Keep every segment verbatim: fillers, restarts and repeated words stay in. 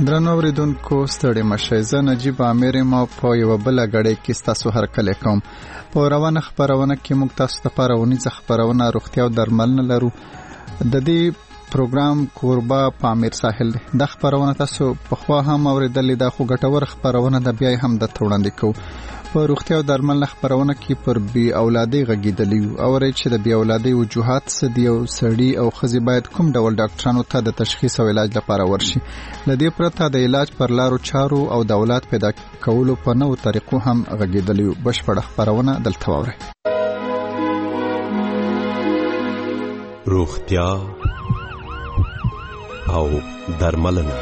درنو اوریدونکو ستړي مشئ. زه نجیب عامر ما په یو بل غړې کې تاسو هرکله کوم. په روانه خبرونه کې موږ تاسو ته پرونی خبرونه روغتیا او درملنه لرو. د دې پروګرام کوربه پامیر ساحل د خبرونه تاسو په خوا هم اوریدلې د خو ګټور خبرونه د بیا هم د توړاندې کو. په روغتیا او درملنه خبرونه کې پر بي اولادي غږیدلی او رې چې د بي اولادي وجوهات څه دی او سړی او خزي باید کوم ډول ډاکټرانو ته د تشخیص او علاج لپاره ورشي. لدې پرته د علاج پر لارو چارو او د اولاد پیدا کولو په نوو طریقو هم غږیدلی. بشپړ خبرونه دلته وره. روغتیا او درملنه.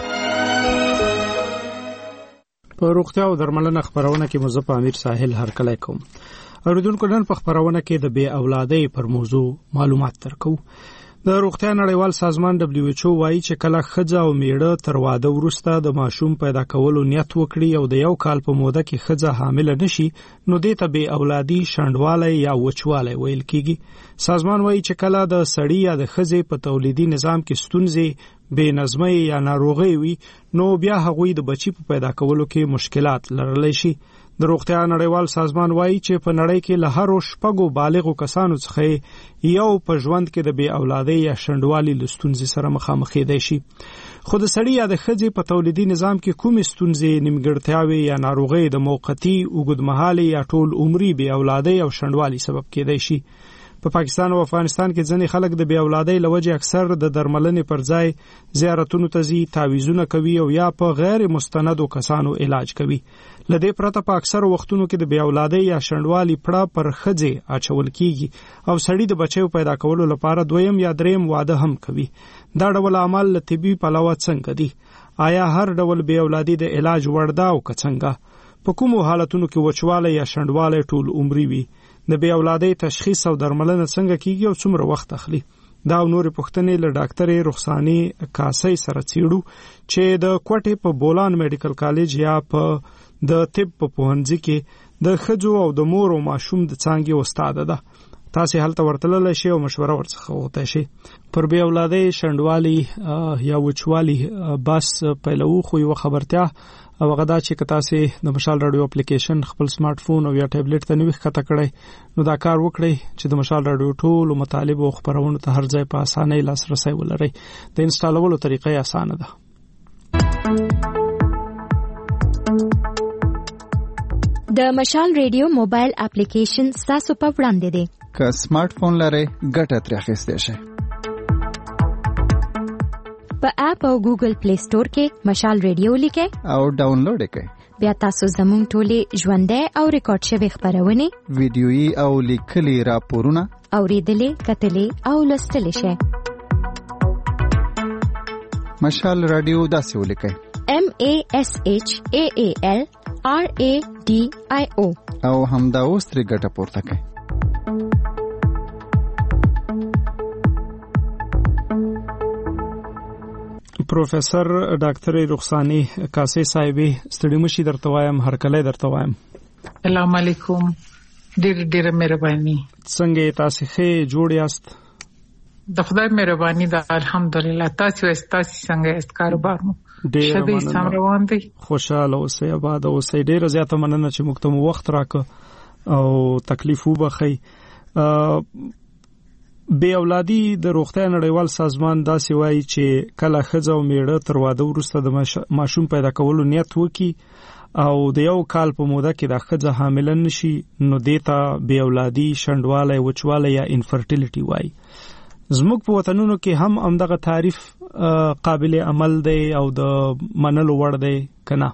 په روغتیا او درملنه خبرونه کې مزه پامیر ساحل هرکله کوم. اوریدونکو نن په خبرونه کې د بی اولادۍ پر موضوع معلومات ترکو. د روغتیا نړیوال سازمان دبليو ایچ او وايي چې کله خځه او میړه تر واده وروسته د ماشوم پیدا کولو نیت وکړي او د یو کال په موده کې خځه حامل نشي نو دې ته بی اولادي شندواله یا وچواله ویل کیږي. سازمان وايي چې کله د سړی یا د خځې په تولیدي نظام کې ستونزې بے نظمي یا ناروغي وي نو بیا هغوی د بچی په پیدا کولو کې مشکلات لرلی شي. د روغتیا نړیوال سازمان وايي چې په نړۍ کې له هر شپږو بالغو کسانو څخه یو په ژوند کې د بی اولادۍ یا شندوالي لستونزې سره مخامخ دی شي. خو د سړی یا د خځې په تولیدي نظام کې کومې ستونزې نیمګړتیاوي یا ناروغي د موقتی اوږدمهالي یا ټول عمري بی اولادۍ او شندوالي سبب کېدای شي. په پاکستان او افغانستان کې ځینې خلک د بی اولادۍ لوجه اکثر د درملنې پر ځای زیارتونو ته ځي، تعویذونه کوي او یا په غیر مستندو کسانو علاج کوي. لدې پرته په اکثر وختونو کې د بی اولادۍ یا شندوالي پړه پر خځې اچول کیږي او سړی د بچیو پیدا کولو لپاره دویم یا دریم واده هم کوي. دا ډول عمل له طبي پلوه څنګه دی؟ آیا هر ډول بی اولادي د علاج وړ ده او که څنګه؟ په کومو حالتونو کې وچواله یا شندواله ټول عمري وي؟ د بی اولادۍ تشخیص او درملنه څنګه کیږي او څومره وخت اخلي؟ دا او نور پوښتنې له ډاکټر رخصانی کاسي سره څېړو چې د کوټې په بولان میډیکل کالج یا په د طب په پوهنځي کې د خځو او د مور او ماشوم د څانګې استاد ده. تاسو هلته ورتللی شئ او مشوره ورڅخه وغوښتئ شئ. پر بی اولادۍ شندوالي یا وچوالي بس پیلو خو یو خبرتیا او غدا چې کتا سي د مشال رادیو اپلیکیشن خپل سمارټ فون او یا ټابلیټ ته نوښت کته کړئ نو دا کار وکړئ چې د مشال رادیو ټول مطالب او خبرونه ته هر ځای په اسانۍ لاسرسي ولرئ. د انسټالولو طریقه اسانه ده. د مشال رادیو موبایل اپلیکیشن تاسو په وړاندې دی. که سمارټ فون لرئ ګټه ترې اخیستی شئ. په اپ او ګوګل پلی سٹور کې مشال ریډیو لیکئ او ډاونلوډ یې کړئ. بیا تاسو زموږ ټولې ژوندۍ او ریکارډ شوی خبرونه ویډیويي او لیکلي راپورونه اوریدلې کتلې او لوستلې شئ. مشال رادیو داسې ولیکئ: M A S H A A L R A D I O او همدا اوس ترې ګټه پورته کړئ. پروفیسر ډاکټر رخصانی کاسي صاحب ستړي مشي درته وایم هرکله درته وایم. السلام علیکم. ډېر ډېر مهرباني. څنګه تاسو ښه جوړ یاست؟ د خدای مهرباني ده الحمدلله. تاسو تاسو څنګه است کاروبار مو؟ ډېر ښه سم روان دی. خوشاله اوسئ، آباد اوسئ. ډېر زیاته مننه چې موږ ته وخت راکړ او تکلیف وبخئ. بی اولادي د روغتیا نړیوال سازمان داسې وایي چې کله خځه او میړه تر واده وروسته د ماشوم پیدا کولو نیت وکړي او د یو کال په موده کې د خځه حامل نشي نو دې ته بی اولادي شندواله وچواله یا انفرټیلیټي وایي. زموږ په وطنونو کې هم همدغه تعریف قابل عمل دی او د منلو وړ دی کنه؟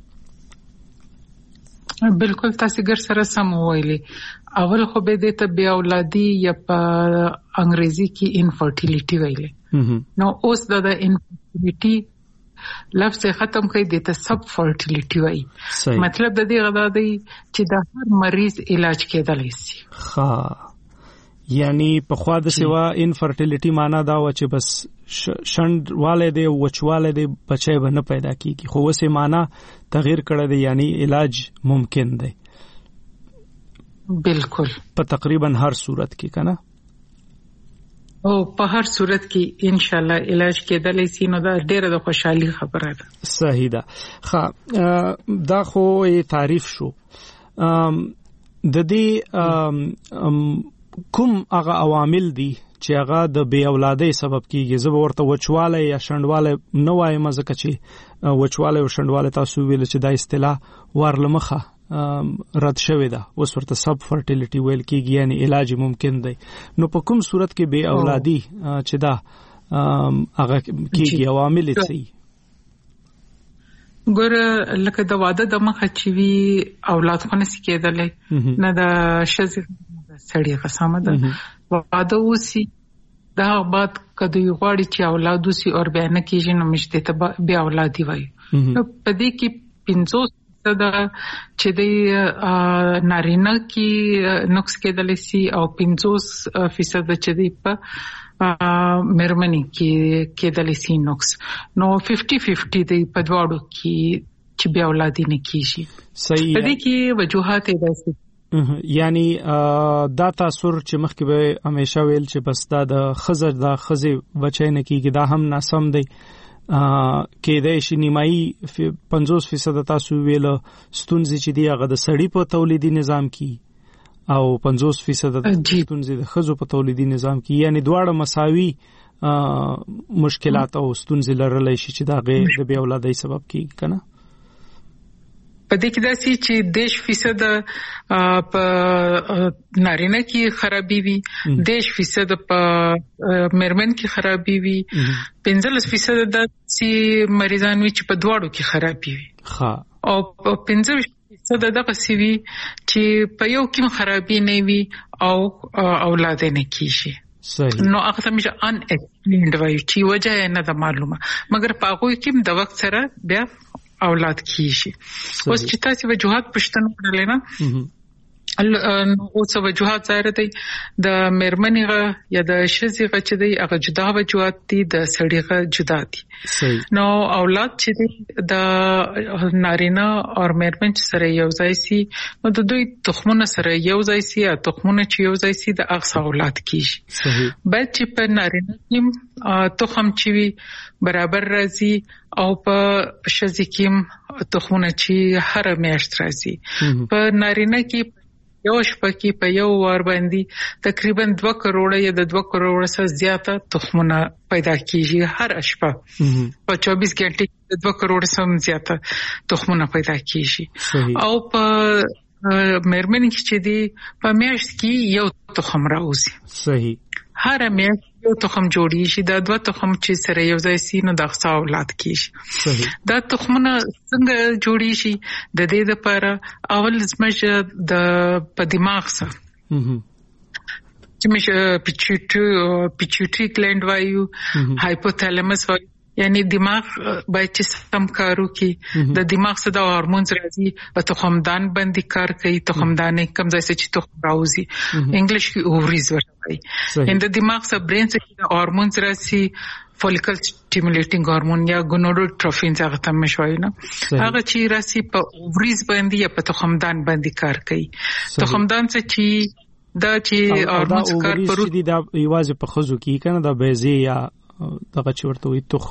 بالکل تاسو ګر سره سم ویلي. اول خو به د ته بی اولادي یا په انګریزي کې انفرټیلیټي ویلي. نو اوس د انفرټیلیټي لفظ ختم کړي د ته سب فرټیلیټي وایي. مطلب د دې غدا دی چې د هر مریض علاج کېدلی شي. ها یعنی په خوا د سیوا انفرټیلیټي معنا دا و چې بس شند والے دی وچواله دی بچي به نه پیدا کیږي، خو وسه معنا تغییر کړی دی یعنی علاج ممکن دی. بالکل په تقریبا هر صورت کې کنه. او په هر صورت کې ان شاء الله علاج کېدلی سي نو دا ډېره د خوشحالي خبره ده. صحیح ده. ښه دا خو تعریف شو. د دې کوم هغه عوامل دي چې هغه د بے اولادۍ سبب کیږي؟ زه ورته وچواله یا شندواله نه وایم، ځکه چې وچواله او شندواله تاسو ویل چې دا اصطلاح ورلمخه رد شوی ده، اوس ورته سب فرټیلیټي ویل کیږي، یعنی علاج ممکن دی. نو په کوم صورت کې بے اولادي چې دا هغه کیږي عوامل څه؟ ګور لکه د واده د مخه چې وی اولاد خو نسی کېدلې، نه د شذ سړی قسمه ده واده وسی دا بعد کدی غواړي چې اولاد وسی او بیان کیږي نو مشته ته بیا اولادي وای. په دې کې پنځوس دا چې د نارینه کې نقص کېدلی سي او پنځوس فیصد چې دی په مېرمنې کې کېدلی سي نقص. نو پنځه پنځه دی په دواړو کې چې بیا اولادي نه کیږي. صحیح. په دې کې وجوهات دي، یعنی دا تاثر چې مخکې به همیشه ویل چې بس دا د خزر دا خزي بچی نه کیږي، دا هم ناسم دی. کې د شي نیمایي پنځوس فیصد تاسو ویل ستونزې چې دی هغه د سړی په تولیدي نظام کې او پنځوس فیصد ستونزې د خزو په تولیدي نظام کې، یعنی دواړه مساوي مشکلات او ستونزې لرلای شي چې دا غیر د بې اولادۍ سبب کیږي کنه. په دې کې دا سي چې دیش فیصد په نارینه کې خرابي وي، دیش فیصد په مېرمن کې خرابي وي، پنځلس فیصد د سي مریضان وي چې په دواړو کې خرابي وي. ها او پنځه فیصد د قصي وي چې په یو کې خرابي نه وي او اولاد نه کیږي. صحیح. نو هغه ته مشه ان ایکسپلینډ وایي چې وجه نه د معلومه، مګر په هغه کې د وخت سره بیا اولاد کیږي. اوس چې تاسو وجوهات پښتنه کړل نه نو اوس وجوهات ظاهر دي د مېرمنې یا د شذې چې دی هغه جدا وجوهات دي، د سړي جدا دي. نو اولاد چې دی د نارینه او مېرمن سره یو ځای سي نو د دوی تخمونه سره یو ځای سي، یا تخمونه چې یو ځای سي د هغه اولاد کیږي. صحیح. باید چې په نارینه کې تخم چې وي برابر راځي او په شذې کې تخمونه چې هر میاشت راځي. په نارینه کې یو شپه کې په یو وار باندې تقریبا دوه کروڑه یا د دوه کروڑه څخه زیاته تخمونه پیدا کیږي هر شپه. په چوبیس غنټه کې د دوه کروڑه څخه زیاته تخمونه پیدا کیږي. او په مېرمن کې چې دی په میاشت کې یو تخم راوځي. صحیح. هر میاشت یو تخم جوړیږي، دا دوه تخم چې سره یو ځای سي نو د ښه اولاد کیږي. صحیح. دا تخمونه څنګه جوړیږي؟ د دې لپاره اول زموږ د په دماغ سره چې مشه پیچوټری پیچوټری ګلند وایو، هایپوثالامس وایو، یعنی دماغ باید چې سم کارو کې د دماغ څخه د هورمونز راځي په تخمدان باندې کار کوي. تخمدان کوم ځای چې تخم راوځي انګلیش کې اووریز ورته. ان د دماغ څخه برین څخه د هورمونز راځي، فولیکل سټیمولیټینګ هورمون یا ګونوډوټروفین څنګه ته مشوي نه، هغه چې راځي په اووریز باندې یا په تخمدان باندې کار کوي. تخمدان څخه چې دا چې هورمونز کار پرو دي دا یوازې په خزو کې کنه د بیزي یا دغه چورته وي تخ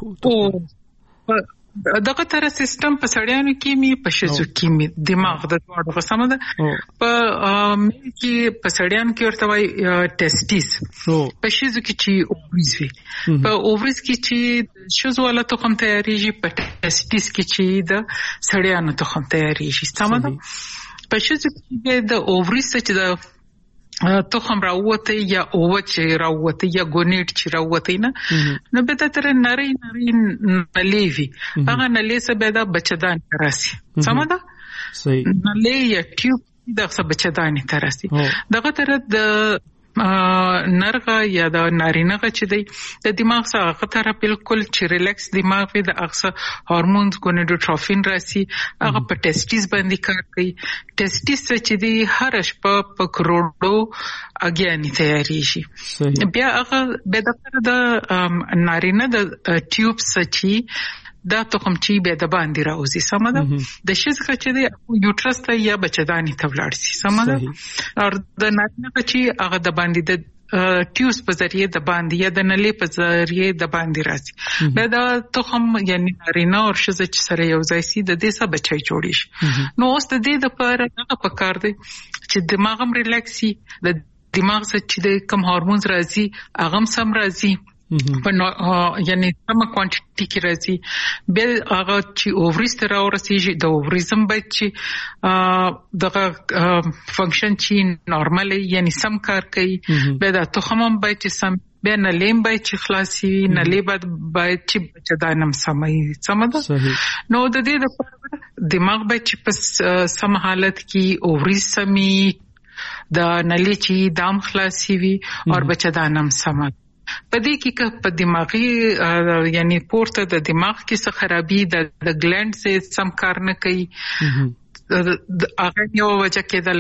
دغه تر سیستم په سړیانو کې می په شذو کې می دماغ د دوړو قسمه ده. په کې په سړیانو کې ورته وای ټیسټیس، په شذو کې چې اووریز وي، په اووریز کې چې شذو ولا تخم تیاریږي، په ټیسټیس کې چې د سړیانو تخم تیاریږي. سمه ده. په شذو کې د اووریز چې د تخم راوته یا اوچ راوته یا ګونیټ چې راوته نه نو به تر نری نری نلیوي هغه نلې سبه دا بچدان راسي. سمه ده. صحیح. نلې یا ټیوب دغه بچدان تراسي. دغه تر د نرغه یا د نارینه چې دی د دماغ څخه خطر بالکل چې ریلیکس دماغ وي، د اغه هورمونز ګونوډوټروفین راسي، هغه په ټیسټیس باندې کار کوي. ټیسټیس چې دی هر شپه په کروڑو اګیانی تیاریږي. بیا هغه به د نارینه د ټیوب سچي دا تخم چې به د باندې راوځي. سمه ده. د شذ چې دی یوټرس ته یا بچداني ته ولاړ شي. سمه ده. او د نارینه چې هغه د باندې د ټیوس په ذریعه د باندې یا د نلې په ذریعه د باندې راځي بیا دا تخم یعنی نارینه او ښځه چې سره یو ځای سي د دې څخه بچي جوړی شي نو اوس د دې لپاره هغه پکار دی چې دماغ هم ریلیکس شي د دماغ څخه چې د کم هورمونز راځي هغه هم سم راځي په یعنی سم کوانټیټي کې راځي بل هغه چې اووریز تر ورسیږي د اووریزم بچي دغه فنکشن چې نورمالي یعنی سم کار کوي به د تخمم بچي سم به نه لیم بچي خلاصي نه لیبد بچي بچدانم سمي سمده نو د دې لپاره دماغ بچي په سم حالت کې اووریز سمي د نلې چې دام خلاصي وي او بچدانم سمه پدې کې که په دماغي یعنی پورته د دماغ کې څه خرابي د د ګلند سه سم کار نه کوي هغه یو وجه کېدل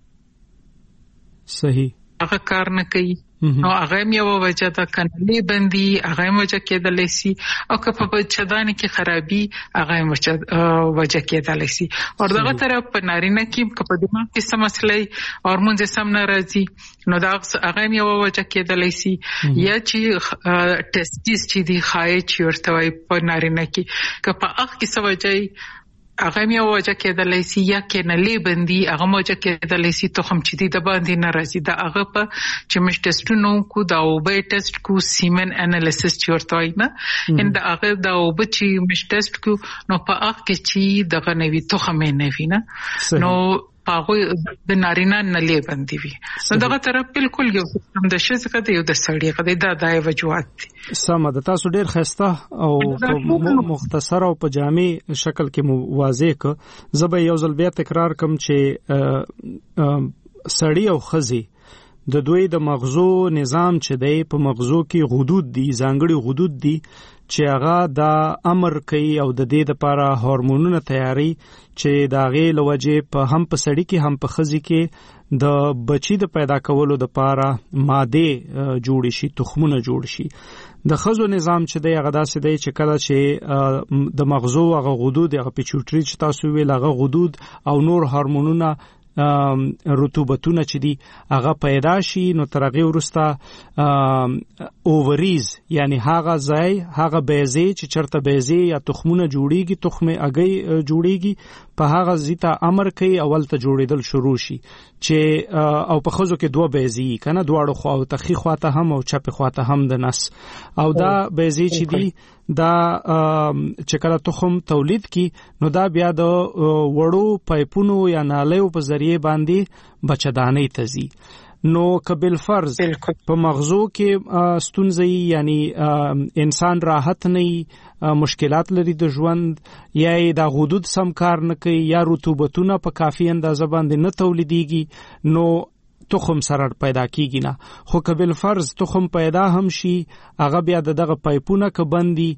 صحیح هغه کار نه کوي نو هغه یو وجه د کنالي بندي هغه وجه کېدل شي او که په چدان کې خرابي هغه وجه کېدل شي او دغه طرف په نارینه کې که په دماغ کې څه مسلې هورمون سم نه راځي نو دا هغه یو وجه کېدل شي یا چې ټیسټس چې دی خای چې ورته وي په نارینه کې که په اخ کې څه وجه هغه مې وجه کېدلای شي یا کې نه لی بندي هغه موجه کېدلای شي تخم چې دی د باندې نه راځي دا هغه په چې مش ټیسټونو کو دا او به ټیسټ کو سیمن انالیسس چې ورته وي نه ان دا هغه دا او به چې مش ټیسټ کو نو په هغه کې چې دغه نوی تخم نه وي نه نو پاغه د نارینه نه لی بندي وي نو دغه طرف بالکل یو سیستم د شې څخه د یو د سړی غوډه دا دای وجوهات دي سم د تاسو ډیر خسته او مختصر او په جامع شکل کې واضح ک زبې یو ځل بیا تکرار کوم چې سړی او خزي د دوی د مغزو نظام چې دی په مغزو کې غدود دي ځانګړي غدود دي چې هغه د امر کوي او د دې لپاره هورمونونه تیاري چې دا غي لوجه په هم په سړی کې هم په خزي کې د بچی د پیدا کولو لپاره ماده جوړ شي تخمونه جوړ شي د خزو نظام چې دی هغه داسې دی چې کله چې د مغزو هغه غدود هغه پیچوټری چې تاسو ویل هغه غدود او نور هورمونونه رطوبتونه چې دي هغه پیدا شي نو ترغه ورسته اووریز یعنی هغه ځای هغه بیزه چې چرته بیزه یا تخمونه جوړیږي تخمه اگې جوړیږي په هغه زیته امر کوي اول ته جوړیدل شروع شي چې او په خزو کې دوه بیزي کنه دواړو خو او تخی خواته هم او چپ خواته هم د نس او دا بیزي چې دي دا چې کله تخم تولید کی نو دا بیا د وړو پایپونو یا نالیو په ذریعہ باندې بچدانې تزي نو کبل فرض په مغزو کې ستونزې یعنی انسان راحت نه مشکلات لري د ژوند یا د غدود سم کار نه کوي یا رطوبتونه په کافي اندازه باندې نه تولیديږي نو تخم سره پیدا کیږي نه خو کبل فرض تخم پیدا هم شي هغه بیا دغه پایپونه ک بندي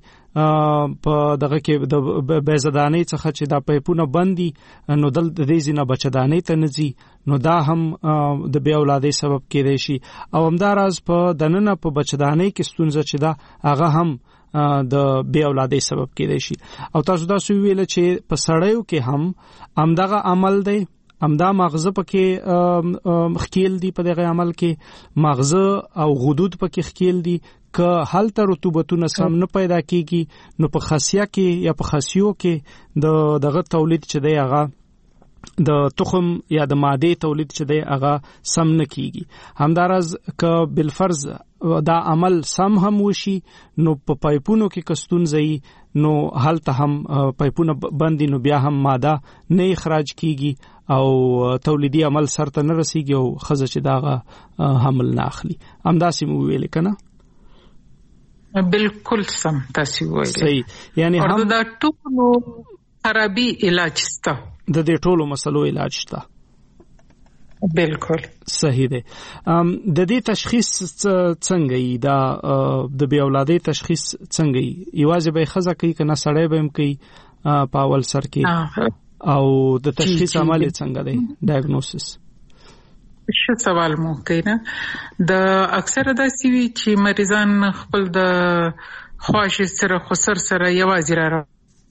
په دغه کې د بیزدانې څخه چې دا پایپونه بندي نو دل د دې زینه بچدانې ته نزي نو دا هم د بیا اولادې سبب کېدای شي او همداراز په دننه په بچدانې کې ستونزه چې دا هغه هم د بیا اولادې سبب کېدای شي او تاسو دا سوي ویل چې په سړیو کې هم همدغه عمل دی امدا مغزه پکې خکیل دي په دغه عمل کې مغزه او غدود پکې خکیل دي که حالت رطوبتونه سم نه پیدا کیږي نو په خاصیه کې یا په خاصیو کې د دغه تولید چې دی هغه د تخم یا د ماده تولید چې دی هغه سم نه کیږي همدارز که بالفرض دا عمل سم هم وشي نو په پایپونو کې کستون زئی نو حالت هم پایپونه بندي نو بیا هم ماده نه اخراج کیږي او تولیدي عمل سرته نه رسیږي او خزه چې داغه حمل نه اخلي همداسې مو ویل کنه بالکل سم تاسو ویل صحیح یعنی هم دا ټولو خرابي علاج شته د دې ټولو مسلو علاج شته بالکل صحیح ده د دې تشخیص څنګه ای دا د بیا اولادې تشخیص څنګه ای یوازې به خزه کوي کنه سړی به هم کوي په اول سر کې او د تشخیص عمل څنګه دی ډایګنوسس څه سوال مو کوي نه د اکثره د سی وی چې مریضان خپل د خواش سره خسر سره یوازې را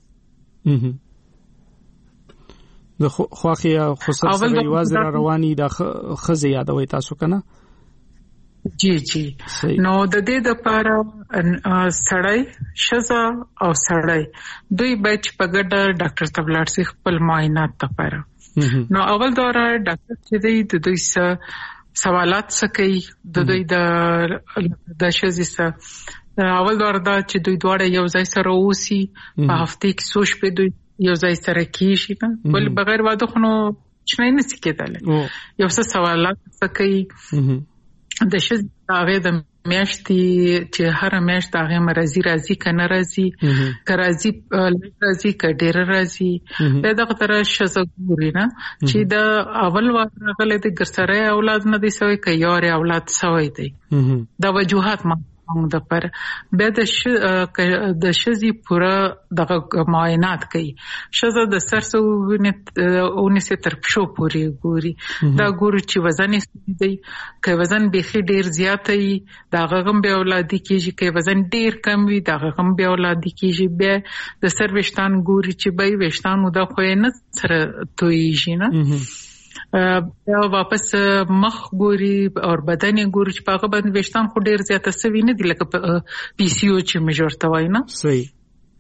د خواخي خسر سره یوازې را رواني د خزه یادوي تاسو کنه جی جی نو د دې د لپاره سړی شزا او سړی دوی بچ په ګډه ډاکټر ته ولاړ شي خپل معاینات لپاره. نو اول دوره ډاکټر چې دی د دوی سره سوالات سکي د دوی د د شزې سره اول دوره دا چې دوی دواړه یو ځای سره اوسي په هفته کې سوچ په دوی یو ځای سره کیږي نه بل بغیر واده خو نو څه نه سکیدل یو څه سوالات سکي د شزې هغه د میاشتې چې هر میاشت هغه مرزي راځي کنه راځي کرازي راځي کډیر راځي دغه تر شزه ګوري نه چې د اول واغله د ګرسره اولاد نه دي سوی کې یو اولاد سوی دی د وجوهات ما د پر به د د شزي پورا د معاینات کوي شزه د سرسونه اونسه تر پښو پوري ګوري دا ګوري چې وزن یې دی که وزن بيخي ډیر زیات وي دا غغم به اولادي کیږي که وزن ډیر کم وي دا غغم به اولادي کیږي به د سر وشتان ګوري چې به وشتان مو د خو نه سره تويږي نه بیا واپس مخ ګوري او بدن ګوري چې پاغه باندې وشتان خو ډیر زیاته سوي نه دي لکه پی سی او چې مجورته وای نه صحیح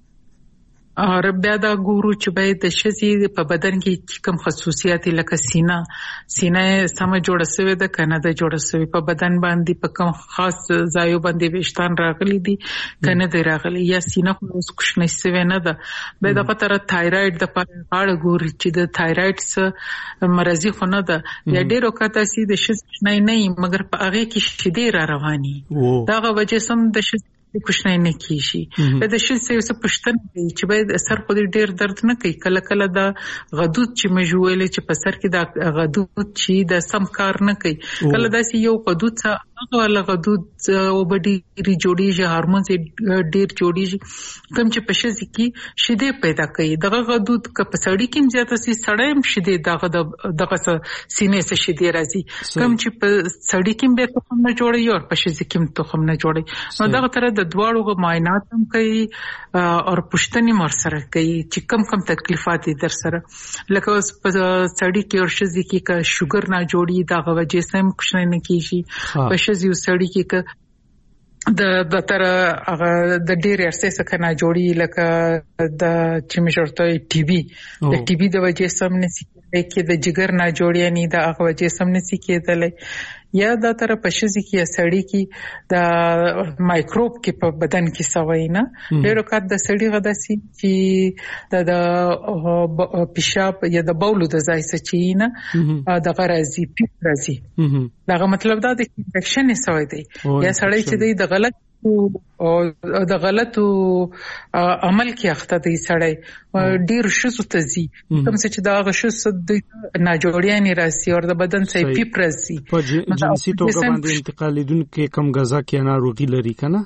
او بیا دا ګورو چې به د شزي په بدن کې کوم خصوصیات لکه سینه سینه سم جوړ شوی د کنه د جوړ شوی په بدن باندې په کوم خاص ځایو باندې وشتان راغلي دي کنه دی راغلي یا سینه خو اوس کوښ نه شوی نه ده به د پتر تایرايډ د پاره ګوري چې د تایرايډ څخه مرزي خو نه ده یا ډیرو کته سي د شز نه نه مګر په هغه کې شیدې را رواني داغه وجه سم د شز کوښنه نه کیږي د شې څه پښتنه چې باید سر په ډیر درد نه کوي کله کله دا غدود چې مجوول چې په سر کې دا غدود چې د سم کار نه کوي کله دا یو غدود څه هغه ولا غدود او بډي ری جوړیږي هورمون ډیر جوړیږي کوم چې په شې کې شیدې پیدا کوي دغه غدود ک په سړی کې زیاته سي سړی شیدې دغه دغه سینې څخه شیدې راځي کوم چې په سړی کې به تخم نه جوړي او په شې کې تخم نه جوړي نو دغه تر د دواړو معاینات هم کوي او پښتني مر سره کوي چې کم کم تکلیفات در سره لکه اوس په سړی کې او شې کې کا شوګر نه جوړي دغه وجې سم کوښنه نه کیږي په شې سړی کې د د تر هغه د ډېر ارسه څخه نه جوړي لکه د چې مشورته ټي بي د ټي بي د وجې سم نه سي کې د جګر نه جوړي نه د هغه وجې سم نه سي کېدل یا د تر پښې کې سړی کې د مایکروب کې په بدن کې سوي نه ډېر وخت د سړی غدا سي چې د پیشاب یا د بولو د ځای څخه نه د غرازي پیپرازي دا مطلب دا د انفیکشن سوي دی یا سړی چې د غلط او د غلطو عمل کې اخته دی سړی ډیر شوسو تزي کوم چې دا غشوس د ناجوړیانه راسي او د بدن سي پیپرسي په جنسي توګه باندې انتقالیدونکو کم غذا کې ناروغي لري کنه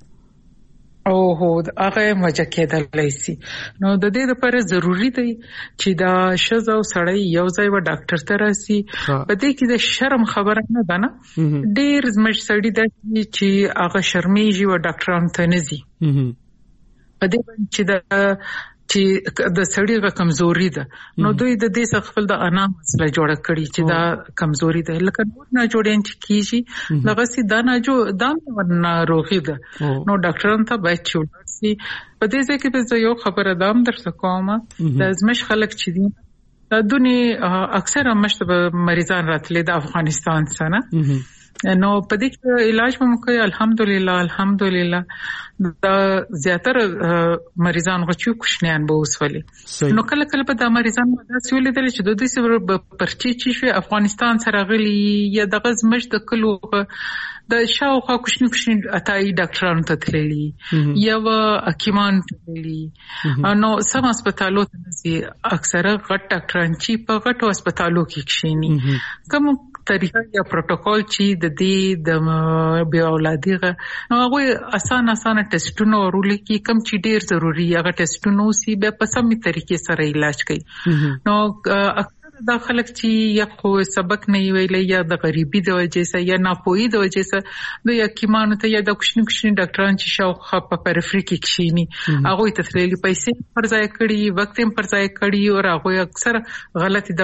او هو هغه وجه کېدلای شي نو د دې لپاره ضروری دی چې دا شزه او سړی یو ځای و ډاکټر ته راسي په دې کې د شرم خبره نه ده نه ډېر زموږ سړی د چې هغه شرمېږي و ډاکټران ته نه ځي په دې باندې چې دا چې د سړی غ کمزوري ده نو دوی د دې څخه خپل د انا مسله جوړه کړي چې دا کمزوري ده لکه نور نه جوړین چې کیږي لکه سي دا نه جو دا نه روغي ده نو ډاکټران ته باید چوړسي په دې ځکه به یو خبره دام درته کومه د ازمش خلک چې دي د دنیا اکثره مشته مریضان راتلي د افغانستان څخه نو په دې کې علاج هم کوي الحمدلله الحمدلله دا زیاتره مریضان غوښتي کوښنیان به وسولي نو کله کله په د مریضان دا سولې دل چې د دې سره پرچی چې افغانستان سره غلي یا د غزمش د کلو د شاوخوا کوښنی کوښنی اتای ډاکټرانو ته تللي یا حکیمان تللي نو سم هسپتالو ته نزي اکثره غټ ډاکټران چې په غټو هسپتالو کې کښینی کوم طریقه یا پروتوکول چې د دې د بیا اولادیغه نو هغه اسانه اسانه ټیسټونه ورول کی کم چې ډیر ضروری هغه ټیسټونه سی به په سمې طریقې سره علاج کوي نو دا خلک چې یا خو سبق نه ویلې یا د غریبي د وجې سره یا ناپوهي د وجې سره نو یا کیمانو ته یا د کوښنی کوښنی ډاکټران چې شاوخوا په پرفری کې کښینی هغه ته تللي پیسې پر ځای کړي وخت هم پر ځای کړي او هغه اکثر غلطي دوا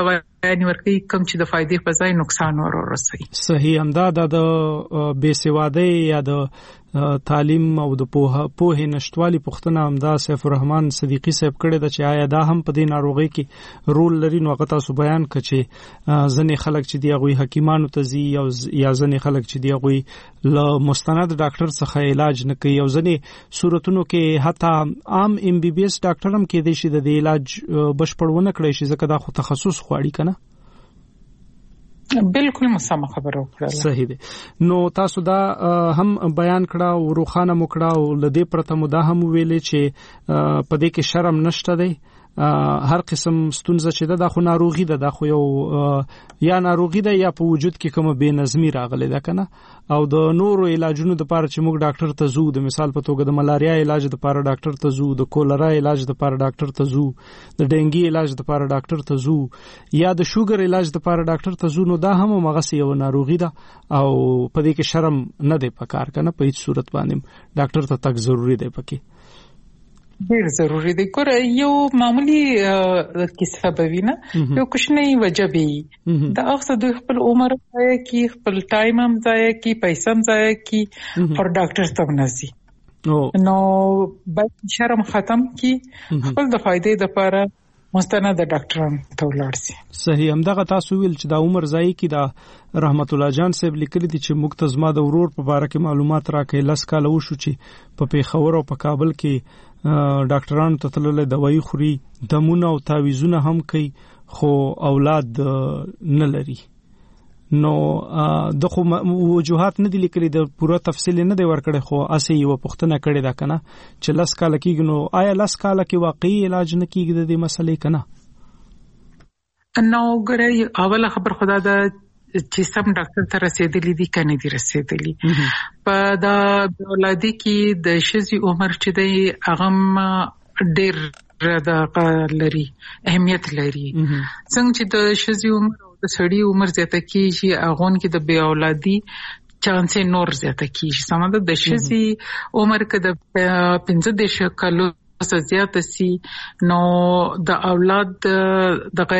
بیان ورکړي کوم چې د فائدې په ځای نقصان ور ورسوي. صحیح همدا د بې سوادۍ یا د تعلیم او د پوهه پوهه نشټوالي پښتنه همدا سیف الرحمن صدیقی صاحب کړه د چې آیا دا هم په دې ناروغي کې رول لري. نو هغه تاسو بیان کړي ځنې خلک چې دی غوي حکیمانو ته زی او یا ځنې خلک چې دی غوي ل مستند ډاکټر څخه علاج نه کوي او ځنې صورتونو کې حتی عام ام بي بي اس ډاکټر هم کې دی چې د علاج بشپړونه کړی شي ځکه دا خو تخصص غواړي کنه. بالکل مسامه خبره وکړه. صحیح دی. نو تاسو دا هم بیان کړه او روخانه مو کړه او لدې پرته مو دا هم ویلې چې په دې کې شرم نشته دی. هر قسم ستونزه چې ده دا خو ناروغي ده، دا خو یو یا ناروغي ده یا په وجود کې کومه بې نظمي راغلې ده کنه. او د نورو علاجونو لپاره چې موږ ډاکټر ته ځو، د مثال په توګه د ملاریا علاج لپاره ډاکټر ته ځو، د کولرا علاج لپاره ډاکټر ته ځو، د ډینګي علاج لپاره ډاکټر ته ځو، یا د شوګر علاج لپاره ډاکټر ته ځو، نو دا هم مغه یو ناروغي ده او په دې کې شرم نه دی پکار کنه. په هیڅ صورت باندې ډاکټر ته تک ضروری دی پکې. ډیر ضروری دی. ګور یو معمولی کیسه به وینه یو کوشنی وجبي دا اخصه دوی خپل عمر ضایع کی، خپل ټایم هم ضایع کی، پیسې هم ضایع کی او ډاکټر ته ونسي. نو باید شرم ختم کی، خپل د فائدې لپاره مستند ډاکټران ته ولاړ شي. صحیح. همدغه تاسو ویل چې دا عمر ضایع کی دا رحمت الله جان صاحب لیکلي دي چې مکتزما د ورور په اړه کې معلومات راکې لس کال وشو چې په پیښور او په کابل کې ډاکټرانو ته تلل دوايي خوري، دمونه او تعویذونه هم کوي خو اولاد نه لري. نو د خو وجوهات نه دي لیکلي، د پوره تفصیل نه دی ورکړی، خو اسې یو پښتنه کړی دا کنه چې لس کال کېږي. نو آیا لس کال کې واقعي علاج نه کېږي د دې مسلې کنه؟ نو ګره اوله خبر خدا دا چې سم ډاکټر ته رسیدلی دي کنه دي رسیدلی. په دا اولادي کې د شذي عمر چې دی هغه ډېر د لري اهمیت لري. څنګه چې د شذي عمر او د سړي عمر زیاته کیږي هغه کې د بیا اولادي چانس نور زیاته کیږي. سمه د شذي عمر کې د پنځه دیش کالو زیات سي نو د اولاد دغه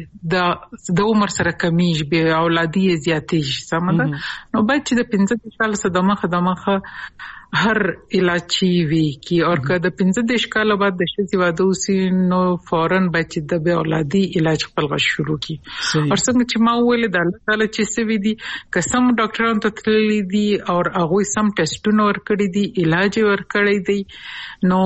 د عمر سره کمیږي، به اولادي زیاتېږي. سمه ده. نو باید چې د پنځه کال سره د مخه د مخه هر علاج وی کی او که د پنځه کال بعد د شذي واده وسی نو فورن باید چې د به اولادي علاج خپل غو شروع کی. او څنګه چې ما ویل د الله تعالی چې سوي دي قسم ډاکټرانو ته تللی دي او هغه سم ټیسټونه ور کړی دي، علاج ور کړی دي. نو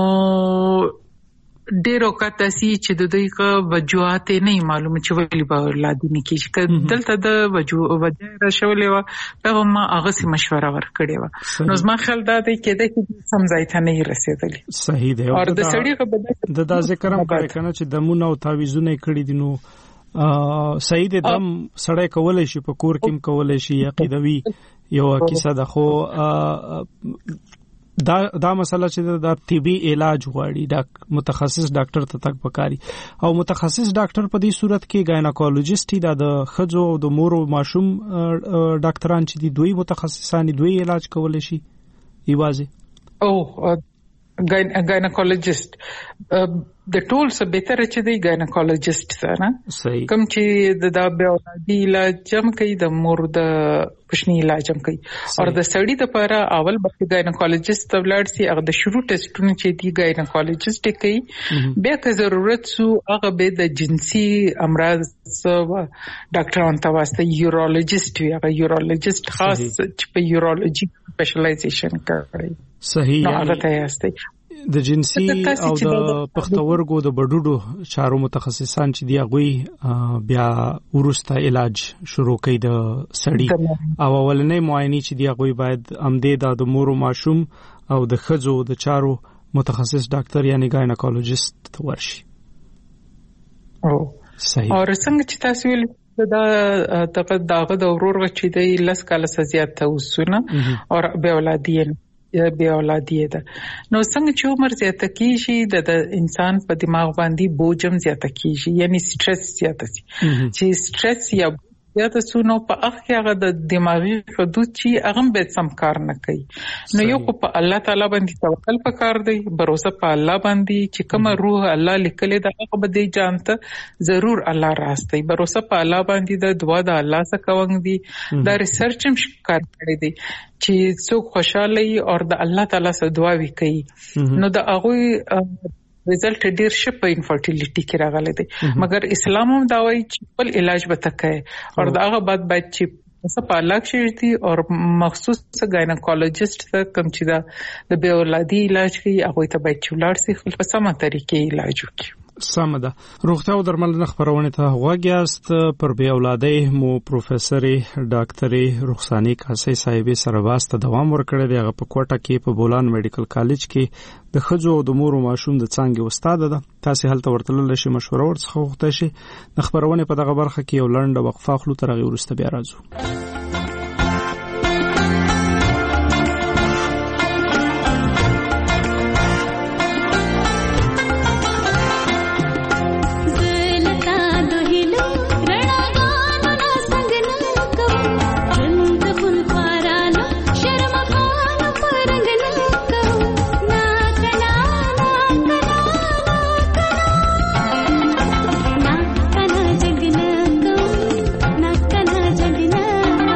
ډېر وخت اسی چې د دوی کا وجوهات نه معلومه چې ویلي به اولادي نه کیږي. که دلته د وجوه وجه را شولې و په ما هغه سي مشوره ور کړې و. نو زما خیال دا دی کې د کې سمځای ته نه رسیدلی. صحیح دی. او د سړي په د دا ذکر هم کړی کنه چې دمونه او تعویذونه کړی دي. نو صحیح دی، دم سړی کولای شي په کور کې کولای شي، عقیدوي یو کیسه ده. خو دا دا مسله چې دا طبي علاج غواړي، دا متخصص ډاکټر ته تک پکاري. او متخصص ډاکټر په دې صورت کې گایناکولوژیست دا د خځو او د مور او ماشوم ډاکټران چې دي دوی متخصصان دوی علاج کولای شي ایوازه. او گایناکولوژیست د ټول څه بهتره چې دی گایناکولوژیست سره کوم چې د دا بیا اولادي علاج هم کوي، د مور د کوشنی علاج هم کوي. او د سړي لپاره اول به گایناکولوژیست ته ولاړ شي، هغه د شروع ټیسټونه چې دی گایناکولوژیست کوي. بیا که ضرورت سو هغه به د جنسي امراض ډاکټرانو ته واسطه یورولوژیست وي، هغه یورولوژیست خاص چې په یورولوژي سپیشلایزیشن کوي. صحیح. نو هغه ته یاستي د جنسي او د پښتورګو د بډوډو چارو متخصصان چې دی هغه بیا ورسته علاج شروع کوي د سړي. او اولنې معاینه چې دی هغه باید امدې د مور او ماشوم او د خځو د چارو متخصص ډاکټر یعنی گایناکولوژیست ورشي. او صحیح. او څنګه چې تاسو ویل دا دغه داغه د ورور چې دی لس کال زیات وسونه او به اولادي بیا اولادي ده. نو څنګه چې عمر زیاته کیږي د انسان په دماغ باندې بوج هم زیاته کیږي، یعنی سټرس زیاته شي. چې سټرس یا یا تاسو نو په اخ کې هغه د دماغي حدود چې هغه به سم کار نه کوي. نو یو په الله تعالی باندې توکل پکار دی، باور په الله باندې چې کوم روح الله لیکلې دا هغه به دی جانته ضرور الله راستي. باور په الله باندې د دعا د الله څخه کوم دی دا ریسرچ هم کار کړی دی چې څوک خوشاله او د الله تعالی سره دعا وکړي نو د هغه رزلټ ډیر شپ په انفرټیلیټي کې راغلی دی. مګر اسلام هم دا وایي چې خپل علاج به تکای او دا هغه بعد باید چې څه په علاج شي دي او مخصوص ګاینکولوژیست ته کوم چې دا د بیا اولادي علاج کوي هغه ته باید چولار سي خپل په سمه طریقې علاج وکړي. سم ده. روغتیا او درملنه خبرونه ته غوږیاست. پر بیا اولادۍ مو پروفیسور ډاکټري رخصانی کاسي صاحب سره واسطه دوام ورکړی دی. هغه په کوټه کې په بولان میډیکل کالج کې د خځو او د مور او ماشوم د څانګې استاد ده. تاسو هلته ورتلل شي مشوره ورڅخه وغوښته شي. د خبرونه په دغه برخه کې یو لنډه وقفه خلو تر غوړ ورسته بیا راځو. Na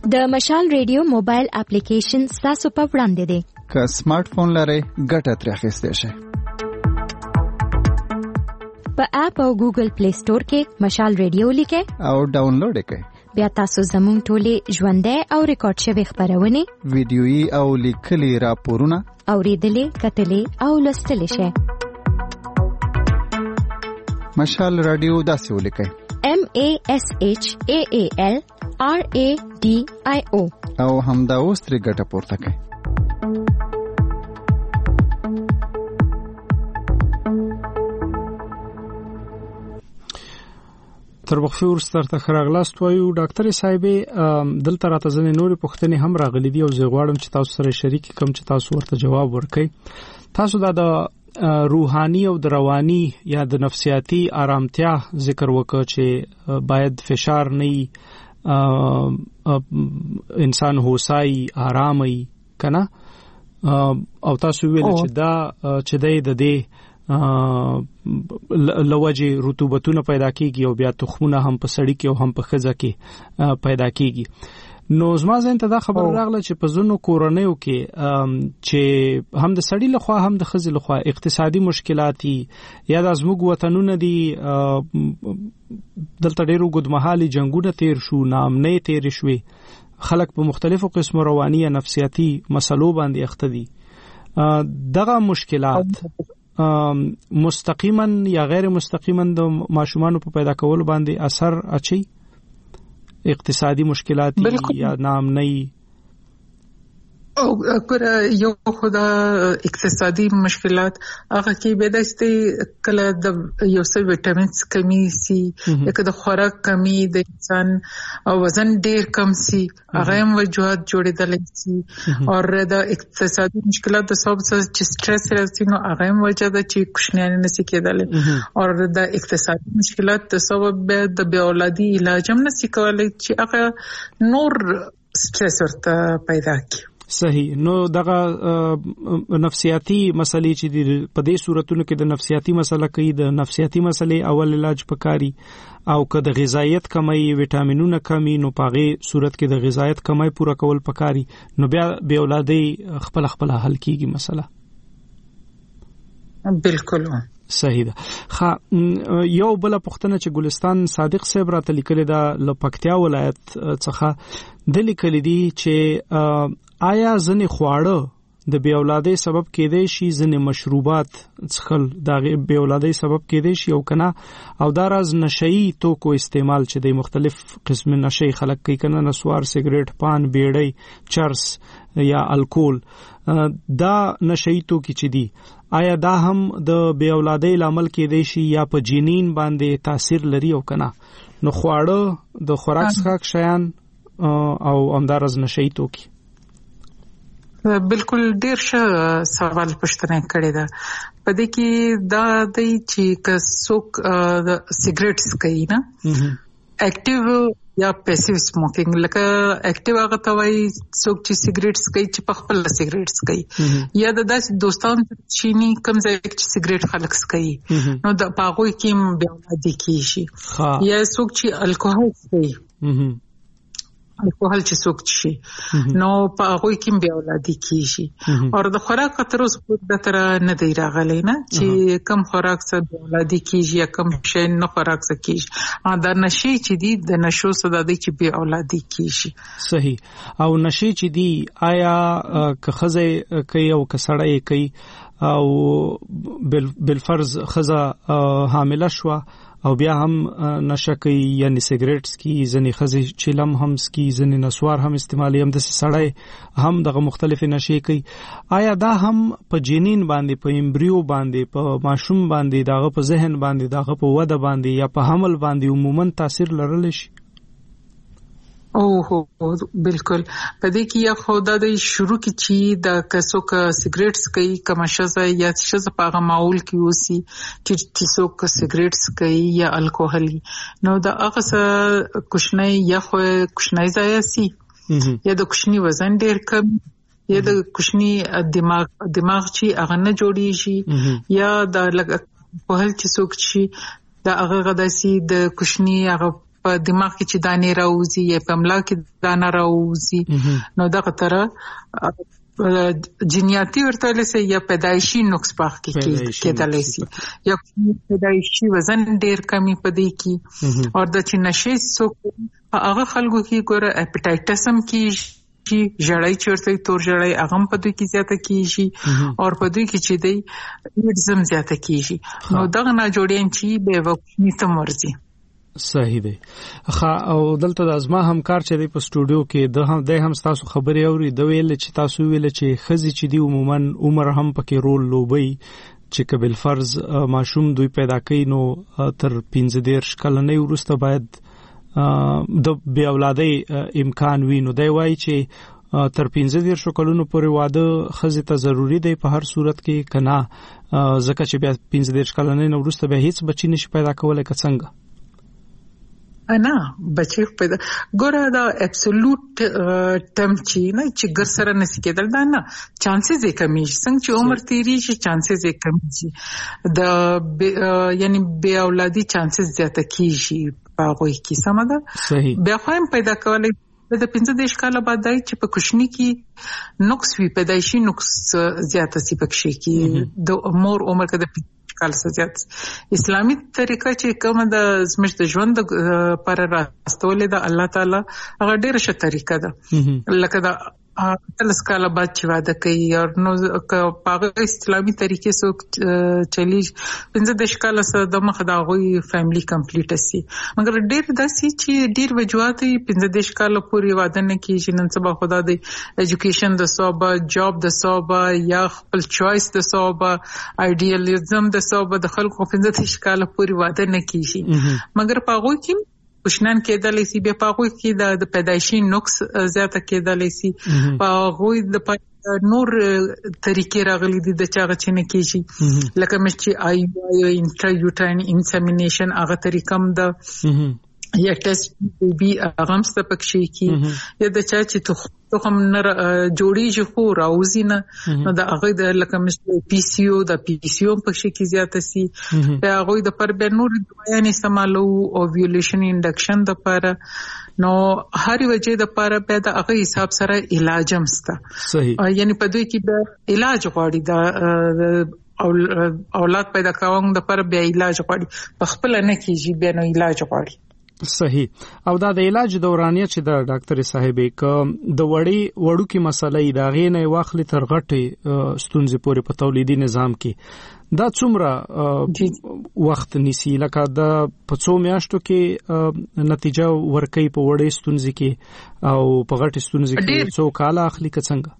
د مشال ریډیو موبایل اپلیکیشن تاسو په وړاندې دی. که سمارټ فون لرئ ګټه ترې اخیستی شئ. په اپ او ګوګل پلی سٹور کې مشال ریډیو لیکئ او ډاونلوډ یې کړئ. بیا تاسو زموږ ټولې ژوندۍ او ریکارډ شوي خبرونه ویډیويي او لیکلي راپورونه اوریدلې کتلې او لوستلې شئ. مشال رادیو داسې ولیکئ: M A S H A A L R A D I O او همدا اوس ترې ګټه پورته کړئ. تر وقفه ورسته تر خراغلاست وایو ډاکټر صاحب دلته راته ځنې نورې پوښتنې هم راغلي دي او زه غواړم چې تاسو سره شریک کړم چې تاسو ورته جواب ورکړئ. تاسو دا د روحاني او د رواني یا د نفسیاتي آرامتیا ذکر وکړ چې باید فشار نه انسان هوسای آرامي کنه او تاسو ویل چې دا چې د دې لوجه رطوبتونه پیدا کیږي او بیا تخمونه هم په سړی کې او هم په خزه کې پیدا کیږي. نو زما ذهن ته دا خبر راغله چې په زونو کورونیو کې چې هم د سړی لخوا هم د خزې لخوا اقتصادي مشکلات یا د ازموږ وطنونه دي دلته ډیرو ګدمحالي جنگونه تیر شو نامنه تیر شوي خلک په مختلفو قسمو رواني یا نفسیاتي مسلو باندې اخته دي. دغه مشکلات مستقیما یا غیر مستقیما د ماشومانو په پیدا کولو باندې اثر اچي اقتصادي مشکلات یا نامنۍ او ګره یو خدا اقتصادي مشکلات هغه کې به داسته کله د یو څه وټامینز کمی سي یک د خوراک کمی د انسان او وزن ډیر کم سي هغه هم وجوهات جوړېدل سي او د اقتصادي مشکلات د سبب چې سټرس راځي نو هغه هم وجه ده چې کوښښ نه سي کېدل او د اقتصادي مشکلات د سبب د بې اولادي علاج هم نه سي کولای چې هغه نور سټرس ورته پیدا کړي. صحیح. نو دغه نفسیاتی مسلې چې په دې صورتونو کې د نفسیاتی مسله کوي د نفسیاتی مسلې اول علاج پکاري او که د غذایت کمی وټامینونه کمی نو پاغه صورت کې د غذایت کمی پوره کول پکاري نو بیا بې اولادي خپل خپل حل کیږي مسله. بالکل صحیح ده. خا یو بل پښتنه چې ګلستان صادق صاحب راته لیکل دا لپکتیا ولایت څخه د لیکل دي چې آیا ځنې خواړه د بې اولادۍ سبب کېدای شي ځنې مشروبات څښل د بې اولادۍ سبب کېدای شي او کنه او دا راز نشئی توکو استعمال چې د مختلف قسم نشئی خلک کوي کنه نسوار سیګریټ پان بیړۍ چرس یا الکول دا نشئی توکي چې دي آیا دا هم د بې اولادۍ لامل کېدای شي یا په جنین باندې تاثیر لري او کنه نو خواړه د خوراک څخه شیان او اندارز نشئی توکي. بالکل ډیر ښه سوال پښتنه کړی دا په دې کې دا د چې کڅوک سیګریټس کوي نه اکټیو یا پیسیو سموکینګ لکه اکټیو هغه ته وایي څوک چې سیګریټس کوي چې په خپل سیګریټس کوي یا د داسې دوستانو چینی کم ځای کې سیګریټ خلک کوي نو د پاغوي کې بیا د کیږي یا څوک چې الکوهول کوي الکوهول چې څوک شي نو په هغه کې بیا اولادي کیږي او د خوراک تر اوسه پورې تر نه دی راغلی نه چې کم خوراک سره بیا اولادي کیږي یا کم شي نه خوراک سره کیږي دا نشي چې دی د نشو سره د چې بیا اولادي کیږي. صحیح. او نشي چې دی آیا که خزه کوي او که سړی کوي او بالفرض خزه حامله شو او بیا هم نشه کوي یعنی سیګریټس کی ځنې خزې چلم هم سکی ځنې نسوار هم استعمالي هم د سړی هم دغه مختلف نشي کوي آیا دا هم په جنین باندې په امبریو باندې په ماشوم باندې دغه په ذهن باندې دغه په وده باندې یا په حمل باندې عموما تاثیر لرلی شي؟ او هو بالکل په دې کې یا خدا د شروع کې چې د کسو کا سیګریټس کوي کما شزه یا شزه په هغه ماحول کې وسی چې تاسو کا سیګریټس کوي یا الکوهل نو دا هغه څه کوښنۍ یا خو کوښنۍ ځای سي یا د کوښنۍ وزن ډیر کم یا د کوښنۍ دماغ دماغ چې هغه نه جوړیږي یا د الکوهل چې څوک چې دا هغه غداسي د کوښنۍ هغه په دماغ کې چې دانې راوځي یا په ملا کې دانه راوځي نو دغه تر جنیاتي ورته لسه یا پیدایشي نقص پاک کې کېدلی شي یا پیدایشي وزن ډیر کمی پدې کې او د چې نشي څوک هغه خلکو کې ګوره اپیټایټس هم کې چې جړای چورته تور جړای اغم په دوی کې زیاته کیږي او په دوی کې چې دی ایډزم زیاته کیږي نو دغه نه جوړین چې به وقتی ته مرزي صحیح دی خا او دلته د ازما همکار چې دی په سټوډیو کې د هم د هم تاسو خبري اوري د ویل چې تاسو ویل چې خزي چې دی عموما عمر هم پکې رول لوبي چې قبل فرض ماشوم دوی پیدا کړي نو تر پنځه دیرش کلنې وروسته باید د بیا اولادای امکان وینو دی وای چې تر پنځه دیرشو کلونو پورې واده خزه ته ضروری دی په هر صورت کې کنا ځکه چې بیا پنځه دیرش کلنې نو وروسته به هیڅ بچی نشي پیدا کولای که څنګه انا بچی پیدا ګوره دا ابسولوټ ټم چې نه چې ګر سره نسی کېدل دا نه چانسز یې کمی څنګه چې عمر تیری شي چانسز یې کمی شي د یعنی بیا اولادي چانسز زیاته کیږي هغه کی سم ده بیا خو هم پیدا کولای د پنځه دیش کاله بعد دای چې په کوشنی کې نقص وی پیدایشي نقص زیاته سی پکشي کې د مور عمر کې د کال څخه زیات اسلامي طریقه چې کومه د زمش د ژوند پر راستولې د الله تعالی هغه ډیره ښه طریقه ده لکه دا تلس کاله بعد چې واده کوي او نو په اسلامي طریقې سو چلی پنځه دیش کاله سره د مخ دا غوي فیملی کمپلیټ سي مګر ډیر داسي چې ډیر وجوهات پنځه دیش کاله پورې واده نه کیږي نن سبا خدا د ایجوکیشن د صوبه جاب د صوبه یا خپل چوایس د صوبه ایډیالیزم د صوبه د خلکو پنځه دیش کاله پورې واده نه کیږي مګر په غوي کې کوشنان کېدلی سي بیا پاغوي کې د پیدایشي نقص زیاته کېدلی سي پاغوي د نور طریقې راغلي دي د چاغه چې نه کیږي لکه مې چې آی یو انټرا یوټراین انسیمینیشن هغه طریقم د یا ټیسټ بي هغه ست پکشي کی یا د چا چې تو تو هم نه جوړیږي خو راوځي نه نو د هغه د لکه مې پی سی او د پی سی او پکشي کی زیاته سي هغه د پر به نور دوايانې استعمالو اوویولیشن انډکشن د پر نو هر وجه د پر به د هغه حساب سره علاج هم ستا یعنی په دوی کې به علاج غواړي د اولاد پیدا کوم د پر به علاج غواړي په خپل نه کیږي به نو علاج غواړي صحیح او دا د علاج دورانیه چې د ډاکټر صاحبې ک د وړي وړو کې مسلې دا غینه واخلي تر غټي ستونزې پورې په تولیدي نظام کې دا څومره وخت نیسي لکه د پڅو میاشتو کې نتیجه ورکې په وړي ستونزې کې او په غټي ستونزې کې څو کال اخلي که څنګه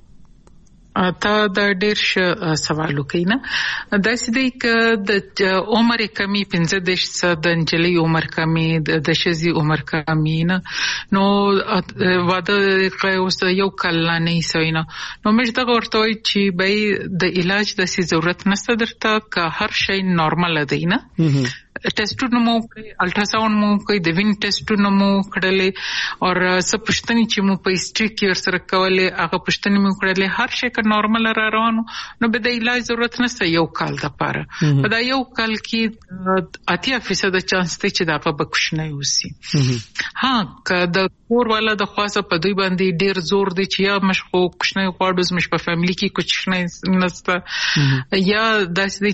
تا د ډیر سوال وکینا د سې د د عمر کمی پنځه دیش د انجلي عمر کمی د شزي عمر کمی نه نو واده اوس یو کله نه سوینا نو مې دا ورته وای چې به د علاج د سي ضرورت نشته درته که هر شی نارمل دی نه ټیسټونه مو الټرا ساوند مو کوي د وین ټیسټونه مو کړلې او څه پښتني چې مو په هیستوري کې ورسره کولې هغه پښتني مو کړلې هر شي که نارمل را روانو نو به د علاج ضرورت نشته یو کال د پاره په دا یو کال کې اتیا فیصد چانس ته چې دا په بکښنه وسی ها که د کور والا د خاصه په دوی باندې ډیر زور دی چې یا مشخو کښنه غواړو مش په فیملی کې کښنه نشته یا داسې دی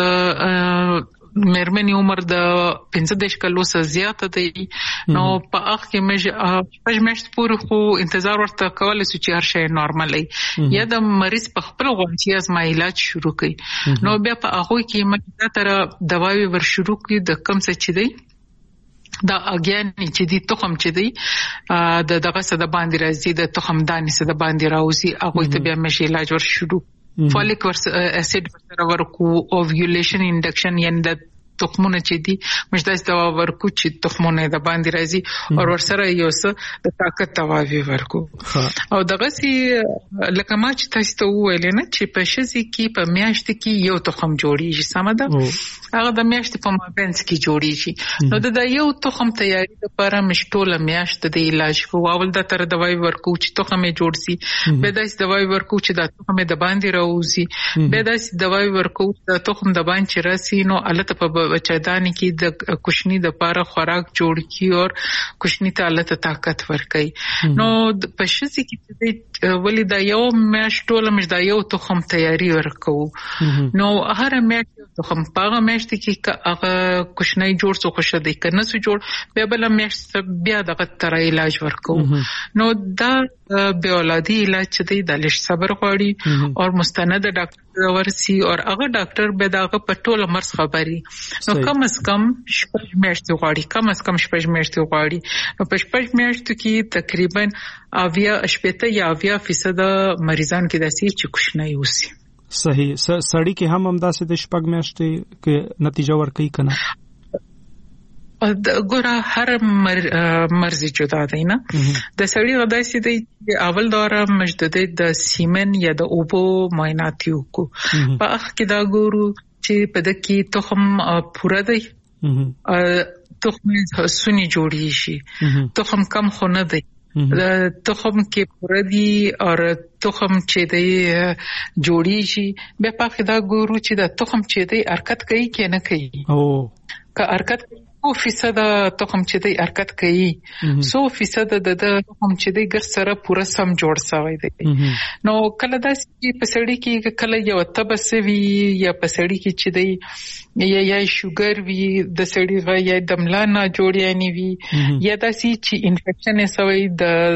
چې مېرمنې عمر د پنځه دیش کلو څخه زیات دی نو په هغه کې مې پښ مېشت پورې خو انتظار ورته کولای شو چې هر شی نارمل وي یا د مریض په خپل غوښتي از ما علاج شروع کړي نو بیا په هغه کې مې تر دواوی ور شروع کړي د کم څه چي دی دا اگین چې دی تخم چې دی د دغه څه د باندې راځي د تخم دانې څه د باندې راوځي هغه ته بیا مې علاج ور شروع فولیک اسید ورسره ورکو اوویولیشن انډکشن یعنی د تخمونه چې دي مشداس دوا ورکو چې تخمونه د باندې راځي او ورسره یو څه د طاقت دواوی ورکو او دغه سي لکه ما چې تاسو ته وویل نه چې په شزي کې په میاشت کې یو تخم جوړیږي سم ده هغه د میاشت په مابینس کې جوړیږي نو د یو تخم تیاری لپاره مشټوله میاشت د علاج کو اول د تر دواوی ورکو چې تخم جوړ سي به داس دواوی ورکو چې د تخم د باندې راوځي به داس دواوی ورکو د تخم د باندې راسي نو الته په بچدانې کې د کوشنی د پاره خوراک جوړ کی او کوشنی ته الله ته طاقت ورکړي. نو په شذي کې ولې دا یو میاشت ټول مش دا یو تخم تیاری ورکو. نو هر میاشت تخم پاغه میاشت کې هغه کوشنی جوړ څو خوش دی کنه سو جوړ به بل میاشت بیا دغه تر علاج ورکو. نو دا به اولادي علاج چې دی د لږ صبر غواړي او مستند ډاکټر ورسي او هغه ډاکټر به داغه په ټول مرز خبري. نو کم از کم شپږ میاشتې غواړي کم از کم شپږ میاشتې غواړي. نو په شپږ میاشتو کې تقریبا اویا شپږ یا اویا فیصد مریضان کې داسي چې کوشنی وسی. صحیح. سړی کې هم هم داسې د شپږ میاشتې کې نتیجه ورکړي کنه. ګوره هر مر مرزي جدا دی نه. د سړی غدای سي دی اول دوره مجدده د سیمن یا د اوبو معاینات یو کو په اخ کې دا ګورو چې په دکی تخم پوره دی تخم سونی جوړی شي تخم کم خونه دی تخم کې پوره دی او تخم چې دی جوړی شي به په اخ دا ګورو چې د تخم چې دی حرکت کوي کې نه کوي. او که حرکت سو فیصد تخم چې دی حرکت کوي سو فیصد د تخم چې دی ګر سره پوره سم جوړ شوی دی. نو کله دا چې په سړی کې کله یو تبسوي یا په سړی کې چې دی یا یا شوګر وی د سړی غا یا د ملا نه جوړی نه وی یا د سی چې انفیکشن سوی د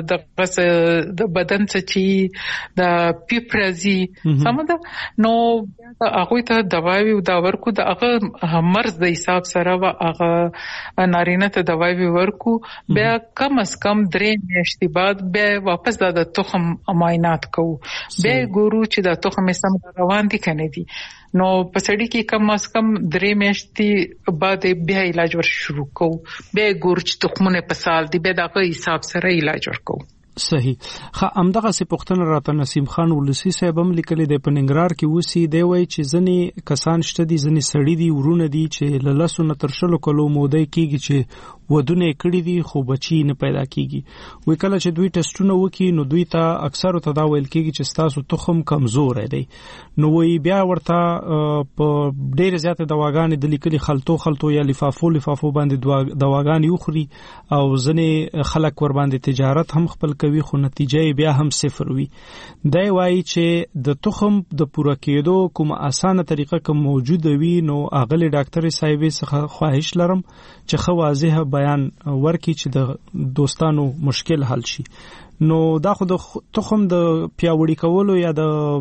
د د بدن څخه چې د پیپرازي سمده. نو هغه ته دواوی او دا ورکو د هغه مرز د حساب سره وا هغه نارینه ته دواوی ورکو بیا کم از کم درې میاشتې بعد بیا واپس د تخم معاینات کوو بیا ګورو چې د تخم سم روان دي کنه دي. نو په سړی کې کم از کم درې میاشتې بعد بیا علاج ور شروع کوو بیا ګورو چې تخمونه په سال دي بیا دغه حساب سره علاج ورکوو. صحیح. خا امدغه سي پختنه راته نسیم خان ولسی صاحب هم لیکلي د پننګرار کې وسی دی وای چې ځنی کسان شته دي ځنی سړی دي ورونه دي چې للسو نترشلو کلو مودای کیږي چې ودونه کړی دي خو بچی نه پیدا کیږي. وای کله چې دوی ټیسټونه وکي نو دوی ته اکثر ته دا ویل کیږي چې تاسو تخم کمزور دی. نو وای بیا ورته په ډېر زیات دواګانې د لیکلي خلطو خلطو یا لفافو لفافو باندې دواګانې یخري او ځنی خلک ور باندې تجارت هم خپل کوي خو نتیجه بیا هم صفر وي. دا وایي چې د تخم د پوره کېدو کوم اسانه طریقه کوم موجود وي نو اغلی ډاکټر صاحب څخه خواهش لرم چې خو واضح بیان ورکړي چې د دوستانو مشکل حل شي. نو دا خو د تخم د پیاوړي کولو یا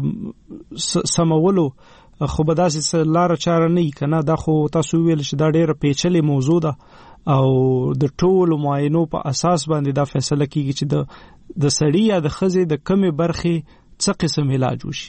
د سمولو خو به داسې لار چاره نه کنه. دا خو تاسو ویل چې دا ډېره پیچلې موضوع ده او د ټولو معاینو په اساس باندې دا فیصله کیږي چې د د سړی یا د خزې د کمې برخې څه قسم علاج وشي.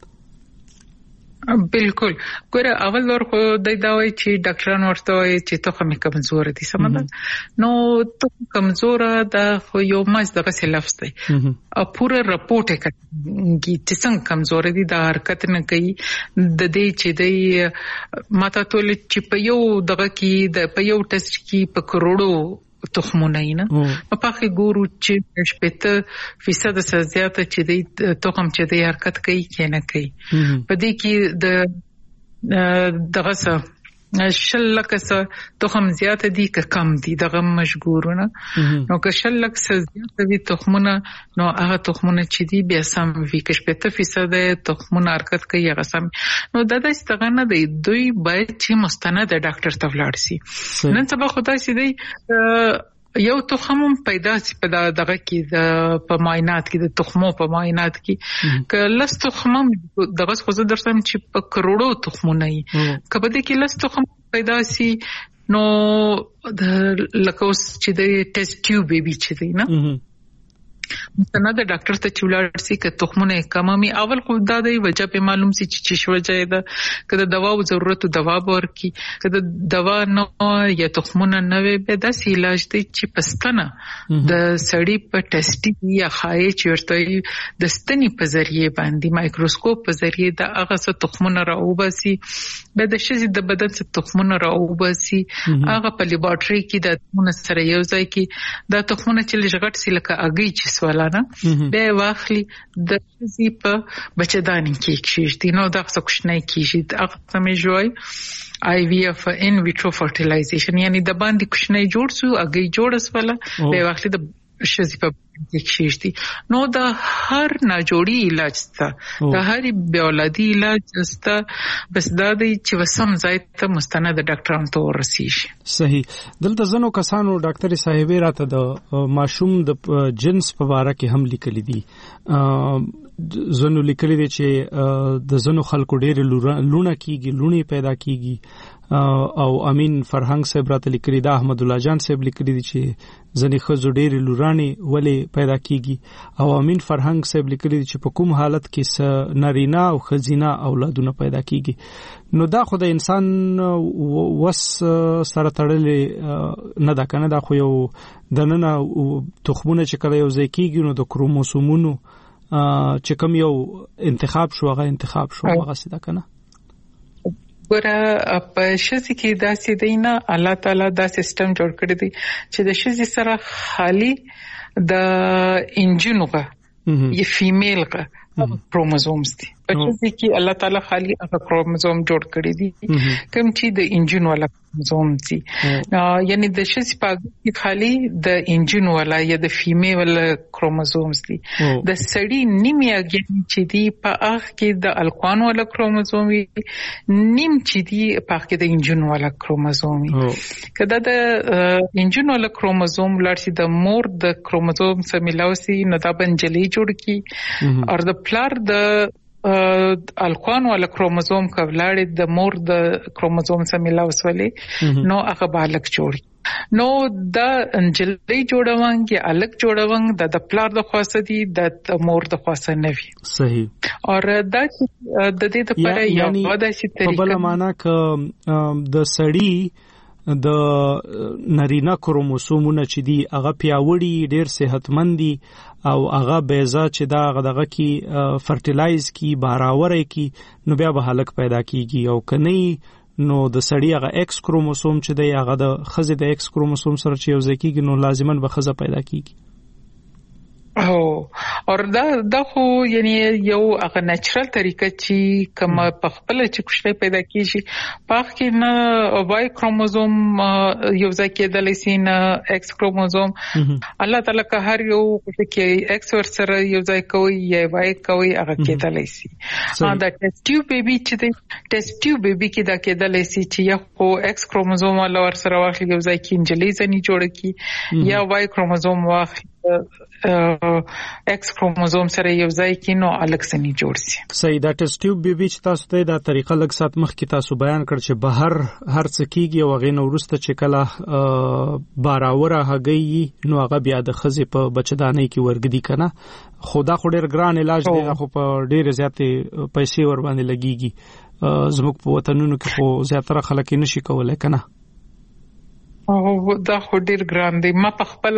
بالکل. ګوره اول لور خو د دا وایي چې ډاکټران ورته وایي چې تخم کمزور دي سمده. نو تخم کمزور ده خو یو مز دغه څه لفظ دی او پوره راپورټ کوي چې څنګه کمزور دي د حرکت نه کوي د دې چې دی ماته ټول چې په یو دغه کې د په یو ټیسټ کې په کروڑو تخمونه نه په پخې ګورو چې شپږ فیصد څخه زیات چې دی تخم چې دی حرکت کوي کې نه کوي. په دې کې د دغه څه شل لکه څه تخم زیات دي که کم دي دغه مشګورونه. نو که شل لکه څه زیات وي تخمونه نو هغه تخمونه چې دی بیا سم وي که شپږ فیصد تخمونه حرکت کوي هغه سم. نو دا د استغنه دی دوی باید چې مستند ډاکټر ته ولاړ شي. نن سبا خدای سي دی یو تخم پیدا سي په دغه کې د په معاینات کې د تخمو په معاینات کې که لس تخم دغه خو زه درته چې په کروڑو تخمونه وي که په دې کې لس تخم پیدا سي نو د لکه اوس چې د ټیسټ ټیوب بیبي چې دی نه مستند ډاکټر ته چولار سي که تخمونه کمامي اول خو دا دی وجه په معلوم سي چې چې وجه ده کله دوا او ضرورت دوا ورکی کله دوا نه یا تخمونه نه وي به د علاج دی چې پستنه د سړی په ټیسټ یا خای چې ورته د ستنی په ذریعہ باندې مایکروسکوپ په ذریعہ د هغه څه تخمونه راوباسي به د شې د بدن څخه تخمونه راوباسي هغه په لیبارټری کې د تخمونه سره یو ځای کې د تخمونه چې لږ غټ سي لکه اگې چې والا نه به واخلي د شزي په بچداني کې کیږي نو دا څه کوشنه کیږي دا څه جوړي آی وی اف ان ویټرو فرټیلایزیشن یعنی د باندې کوشنه جوړ سو اګي جوړس والا به واخلي د شزي په کیږي نو دا هر ناجوړي علاج ته دا هر بیا اولادي علاج ته بس دا دی چې وسم ځای ته مستند ډاکټرانو ته ورسیږي صحیح دلته زنو کسانو ډاکټر صاحب راته د ماشوم د جنس په اړه کې هم لیکلي دي زنو لیکلي دي چې د زنو خلکو ډېر لونه کیږي لونی پیدا کیږي او امین فرهنګ صاحب راته لیکلي دا احمد الله جان صاحب لیکلي دي چې ځنې خزو ډېر لورانی ولې پیدا کیږي او امین فرهنګ صاحب لیکلي دي چې په کوم حالت کې نارینه او خزینه اولادونه پیدا کیږي نو دا خو د انسان وس سره تړلې نه دا کنه دا خو یو دننه تخمونه چې کله یو ځای کیږي نو د کروموسومونو چې کوم یو انتخاب شو هغه انتخاب شو هغه څه دا کنه ګوره په شزي کې داسې دی نه الله تعالی دا سیستم جوړ کړی دی چې د شزي سره خالی د انجینوغه یې فیمیل غه کروموزومز دي په شزي کې الله تعالی خالی هغه کروموزوم جوړ کړی دي کوم چې د انجین والا کروموزوم دي یعنی د شزي په کې خالی د انجین والا یا د فیمیل والا کروموزومز دي د سړی نیمه چې دی په هغه کې د الکوان والا کروموزوم وي نیم چې دی په هغه کې د انجین والا کروموزوم وي کله د انجین والا کروموزوم لارسي د مور د کروموزوم سره ملاوي نو دا بنجلي جوړ کی او د پلار د الکوان والا کروموزوم کولاړي د مور د کروموزوم سره ملاوسولې نو هغه بالک جوړي نو دا انجلي جوړونګ یا الک جوړونګ د پلار د خاصه دي د مور د خاصه نه وي صحیح اور دا د دې لپاره یو وداسي طریقه په بل معنا ک د سړی د نارینه کروموسومونه چې دی هغه پیاوړي ډیر صحتمند دي او هغه بیزا چې دا غدغه کی فرټیلایز کی باراوره کی نو بیا به هلک پیدا کیږي او کني نو د سړی هغه ایکس کروموسوم چې دی هغه د خزې د ایکس کروموسوم سره چې یو ځای کیږي نو لازماً به خزه پیدا کیږي او اور دا دا خو یعنی یو هغه نېچرل طریقه چې کوم په خپل چې کوشش پیدا کیږي پاک کې نه وای کروموزوم یو ځای کېدلی سي نه ایکس کروموزوم الله تعالی که هر یو کې ایکس ور سره یو ځای کوي یا وای کوي هغه کېدلی سي دا ټیسټ ټیوب بیبي چې دی ټیسټ ټیوب بیبي کې دا کېدلی سي چې یو ایکس کروموزوم ولا ور سره واخلي یو ځای کې انجلي ځنی جوړ کی یا وای کروموزوم واخلي ایکس کروموزوم سره یو ځای کې نو الکسنی جوړ شي صحیح دا ټیسټ ټیوب بیبي چې تاسو ته دا طریقه لږ سات مخ کې تاسو بیان کړ چې بهر هر څه کیږي او غي نو ورسته چې کله باراوره هګي نو هغه بیا د خزي په بچدانۍ کې ورګدي کنه خدا خو ډیر ګران علاج دی خو په ډیر زیاتې پیسې ور باندې لګيږي زموږ په وطنونو کې خو زیاتره خلک نشي کولای کنه او دا خو ډیر ګران دی ما په خپل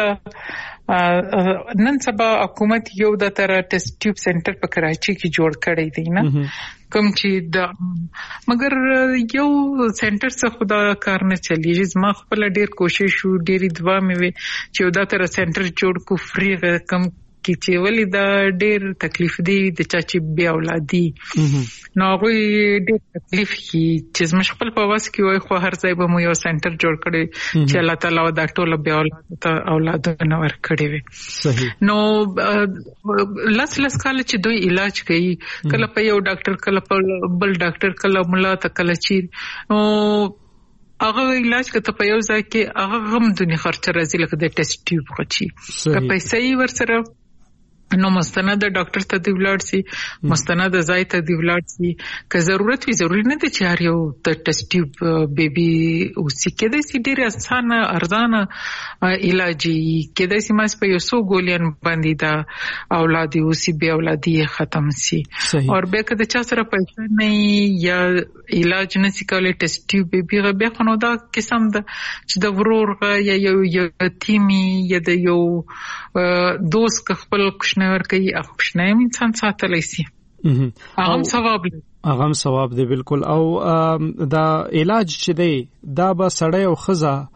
نن سبا حکومت یو د تر ټیسټ ټیوب سنټر په کراچي کې جوړ کړی دی نه کوم چې د مگر یو سنټر څخه خدا کار نه چلیږي زما خپل ډیر کوشش شو ډیر دوا مې وي چې یو د تر سنټر جوړ کو فری کم کی چې ولې دا ډېر تکلیف دی د چا چې بیا اولادي نو غوي ډېر تکلیف کی چې زما خپل په واس کې وای خو هر ځای به مو یو سنټر جوړ کړي چې الله تعالی دا ټول بیا اولاد نه ور کړی وي صحیح نو لس لس کال چې دوی علاج کوي کله په یو ډاکټر کله په بل ډاکټر کله مولا ته کله چیر نو هغه علاج کته په یو ځای کې هغه هم دني خرچ راځي لکه د ټیسټ ټیوب خچي که پیسې یې ورسره نو مستند ډاکټر ته دی ولاړ سي مستند ځای ته دی ولاړ سي که ضرورت وي ضروري نه دي چې هر یو د ټیسټ ټیوب بیبي او سي کېدای سي ډېر اسانه ارزانه علاج کېدای سي ماس په یو څو ګولین باندې دا اولادي او سي بیا اولادي ختم سي او به کده چا سره پیسې نه یا علاج نه سي کولای ټیسټ ټیوب بیبي غبه خنو دا قسم د چې د ورور یا یو یتیمی یا د یو دوست خپل ور کوي اخښنه انسان ساتلای شي هغه ثواب دی هغه ثواب دی بالکل او دا علاج چې دی دا به سړی او خزه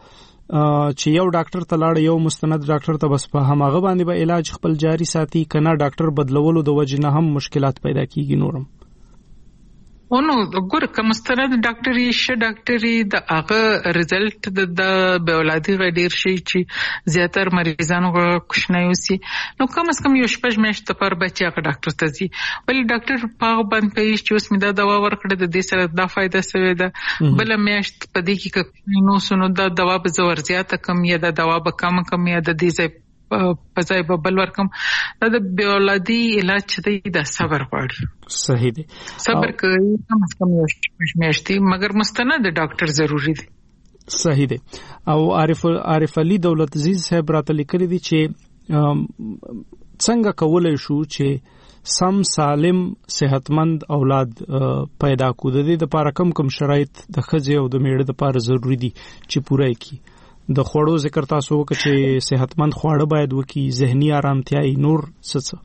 چې یو ډاکټر ته لاړ یو مستند ډاکټر ته بس په هماغه باندې به علاج خپل جاری ساتي کنه ډاکټر بدلولو د وجې نه هم مشکلات پیدا کیږي نورم ونو ګور کوم مستند ډاکټري ش ډاکټري د هغه رزلټ د به اولادي غډیر شي چې زیاتره مریضانو کوښنه یوسي نو کم از کم یو شپږ میاشتې پر بچي هغه ډاکټر ته ځي ولی ډاکټر په باندې کوي چې اوس مې دا دوا ورکړه د دې سره دا فائدہ سوي ده بل میاشت په دې کې نو سونو دا دوا به زور زیاته کم یا دا دوا به کم کم یا د دې ځای په ځای به بل ورکم دا د بیولادي علاج چې د صبر غواړي صحیح دی صبر کوي کم از کم یو میاشتې مګر مستند ډاکټر ضروری دی صحیح دی او عارف عارف علي دولت عزیز صاحب راته لیکلي دي چې څنګه کولای شو چې سم سالم صحتمند اولاد پیدا کو د دې لپاره کم کم شرایط د خځې او د میړه لپاره ضروری دي چې پوره کړي د خوړو ذکر تاسو وکړئ چې صحتمند خواړه باید وکړي ذهني آرامتیا نور څه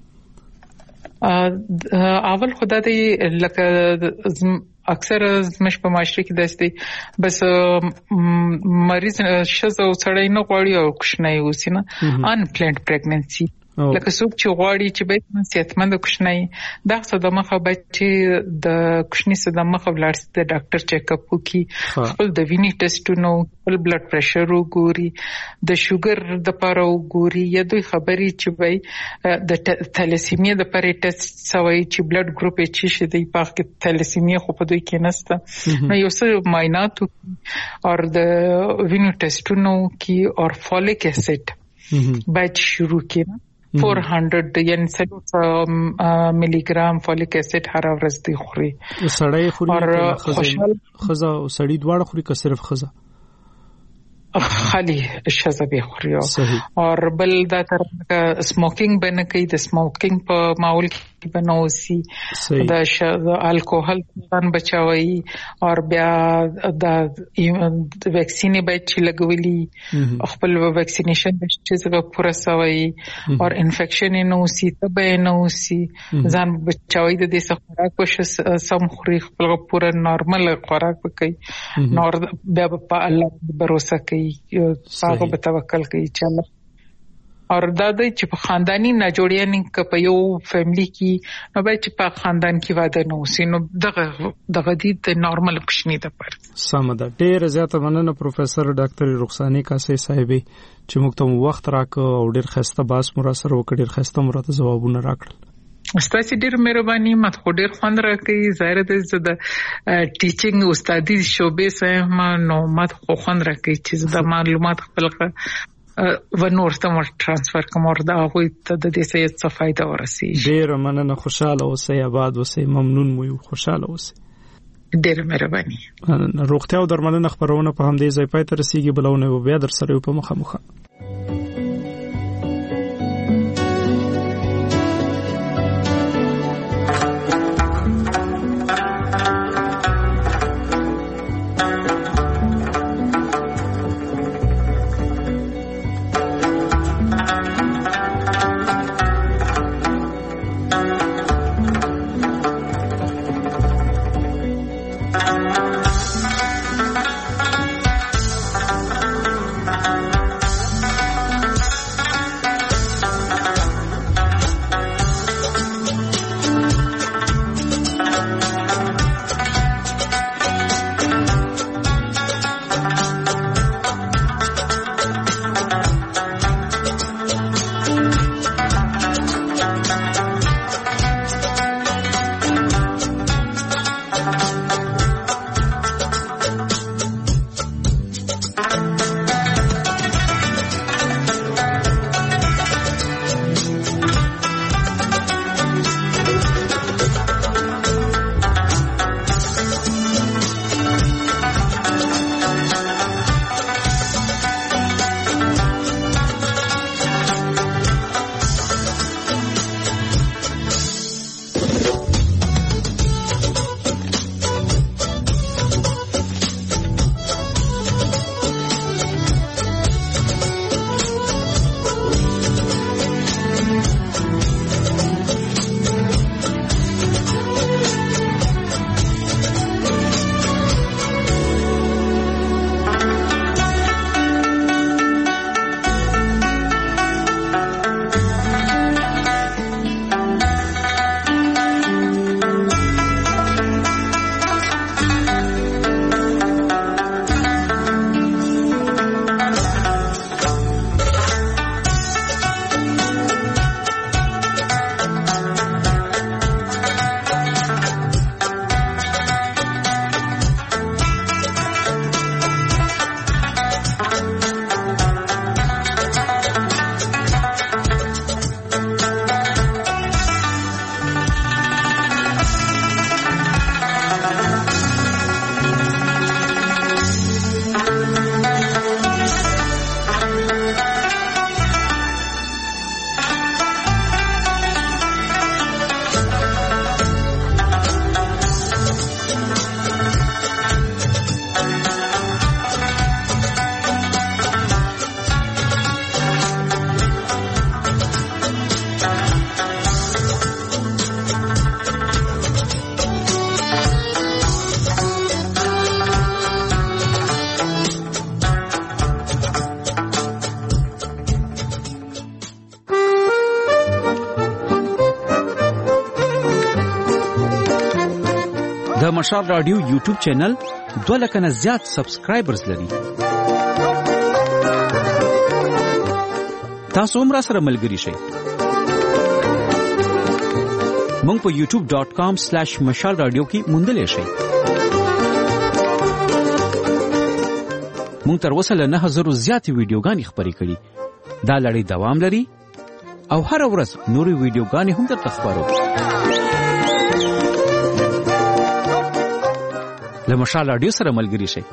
اول خدای دې لکه اکثر زمش په معاشره کې داسې بس مریض شزه او سړی نه غواړي او کوښنه یې وسی نه ان پلانټ پریګننسي لکه څوک چې غواړي چې به صحتمند کوښنه دا څه د مخه بچي د کوښنی څه د مخه ولارس د ډاکټر چیک اپ وکي خپل د ویني ټیسټونو خپل بلډ پريشر وګوري د شوګر د لپاره وګوري یا دوی خبري چې به د تھیلیسیمیا د لپاره ټیسټ سوي چې بلډ ګروپ یې چی شي د پاک کې تھیلیسیمیا خو په دوی کې نسته نو یو څه معاینات او د ویني ټیسټونو کې او فولیک اسید باید شروع کړي four hundred یعنی څلور ملي ګرام فولیک اسید هر ورځ دی خوري سړی خوري او خزه او سړی دواړه خوري که صرف خزه خالی شذبی خوري او بل دا تر سموکینګ بنه کوي د سموکینګ په ماحول کې بنوسی د الکوهل ځان بچاوي او بیا د ویکسین به چې لګولي خپل ویکسینیشن چې زغه پوره سوي او انفیکشن نه وسی ته نه وسی ځان بچاوي د دې څخه خوراک وش سم خوري خپل پوره نارمل خوراک وکړي نور بیا په الله باور کوي یو هغه په توکل کوي چې الله اور دا د چې په خاندانی نه جوړیانې ک په یو فیملی کې نو به چې په خاندان کې واده نه وسی نو دغه دغه د نارمل کوښنی د پر سم ده ډیر زیاته مننه پروفیسور ډاکټر رخصانی کاسي صاحب چې موږ ته وخت راکو او ډیر خسته باس مر سره وکړ ډیر خسته مرته جوابونه راکړل استاد ډیر مهرباني مت خو ډیر خوند راکړي ظاهر ده د ټیچینګ استادي شوبې سره نو مت خو خوند راکړي چې د معلومات خپل و نور ته مر ترانسفر کوم وردا هغه ته د دې څه څه فائدہ ورسي ډیر مننه خوشاله اوسئ آباد اوسئ ممنون مو یو خوشاله اوسئ ډیر مهرباني روغتیا او درملنه خبرونه په همدې ځای پای ته رسیدي بلونه بیا در سره په مخه مخه مشال رادیو یوټیوب چینل دوه لک نه زیات سبسکرایبرز لري. تاسو هم را سره ملګري شئ. مونږ په یوټیوب ډاٹ کام سلیش مشال رادیو کې موندلې شئ. مونږ تر اوسه له نه هزارو زیاتې ویډیوګانې خپرې کړي. دا لړۍ دوام لري او هر ورځ نورې ویډیوګانې هم درته خپرو. له مشال رادیو سره ملګري شئ.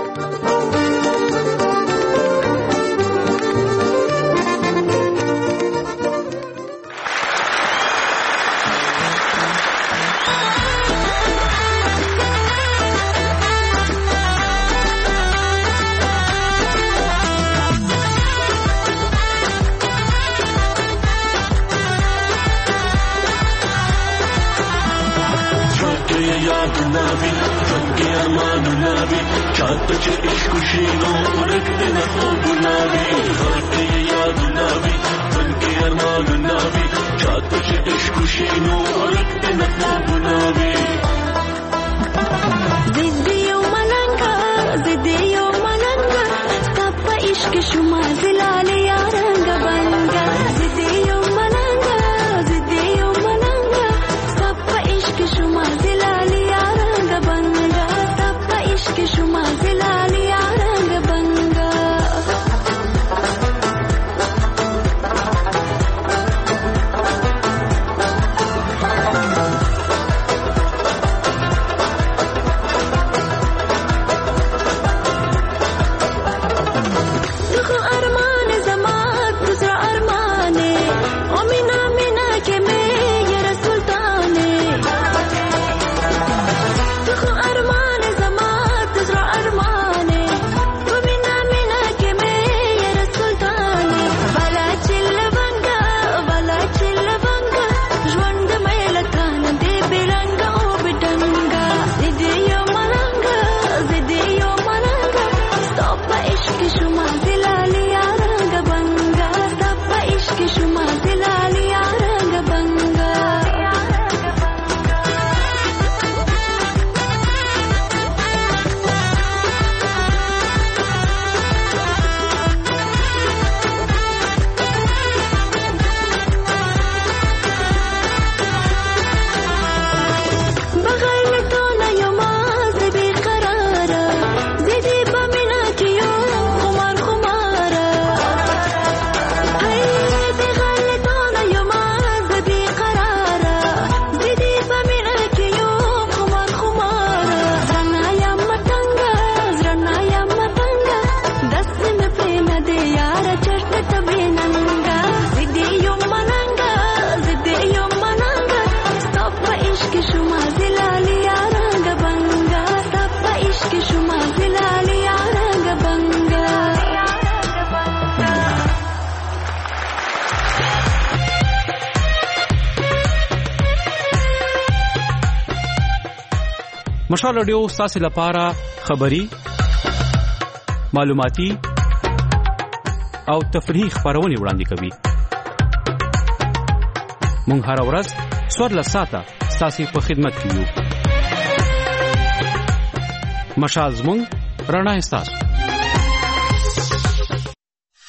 مشال رادیو ستاسو لپاره خبری، معلوماتي او تفریحي خبرونه وړاندې کوي. مونږ هر ورځ څوارلس ساعته ستاسو په خدمت کې یو. مشال زموږ رڼا ستاسو.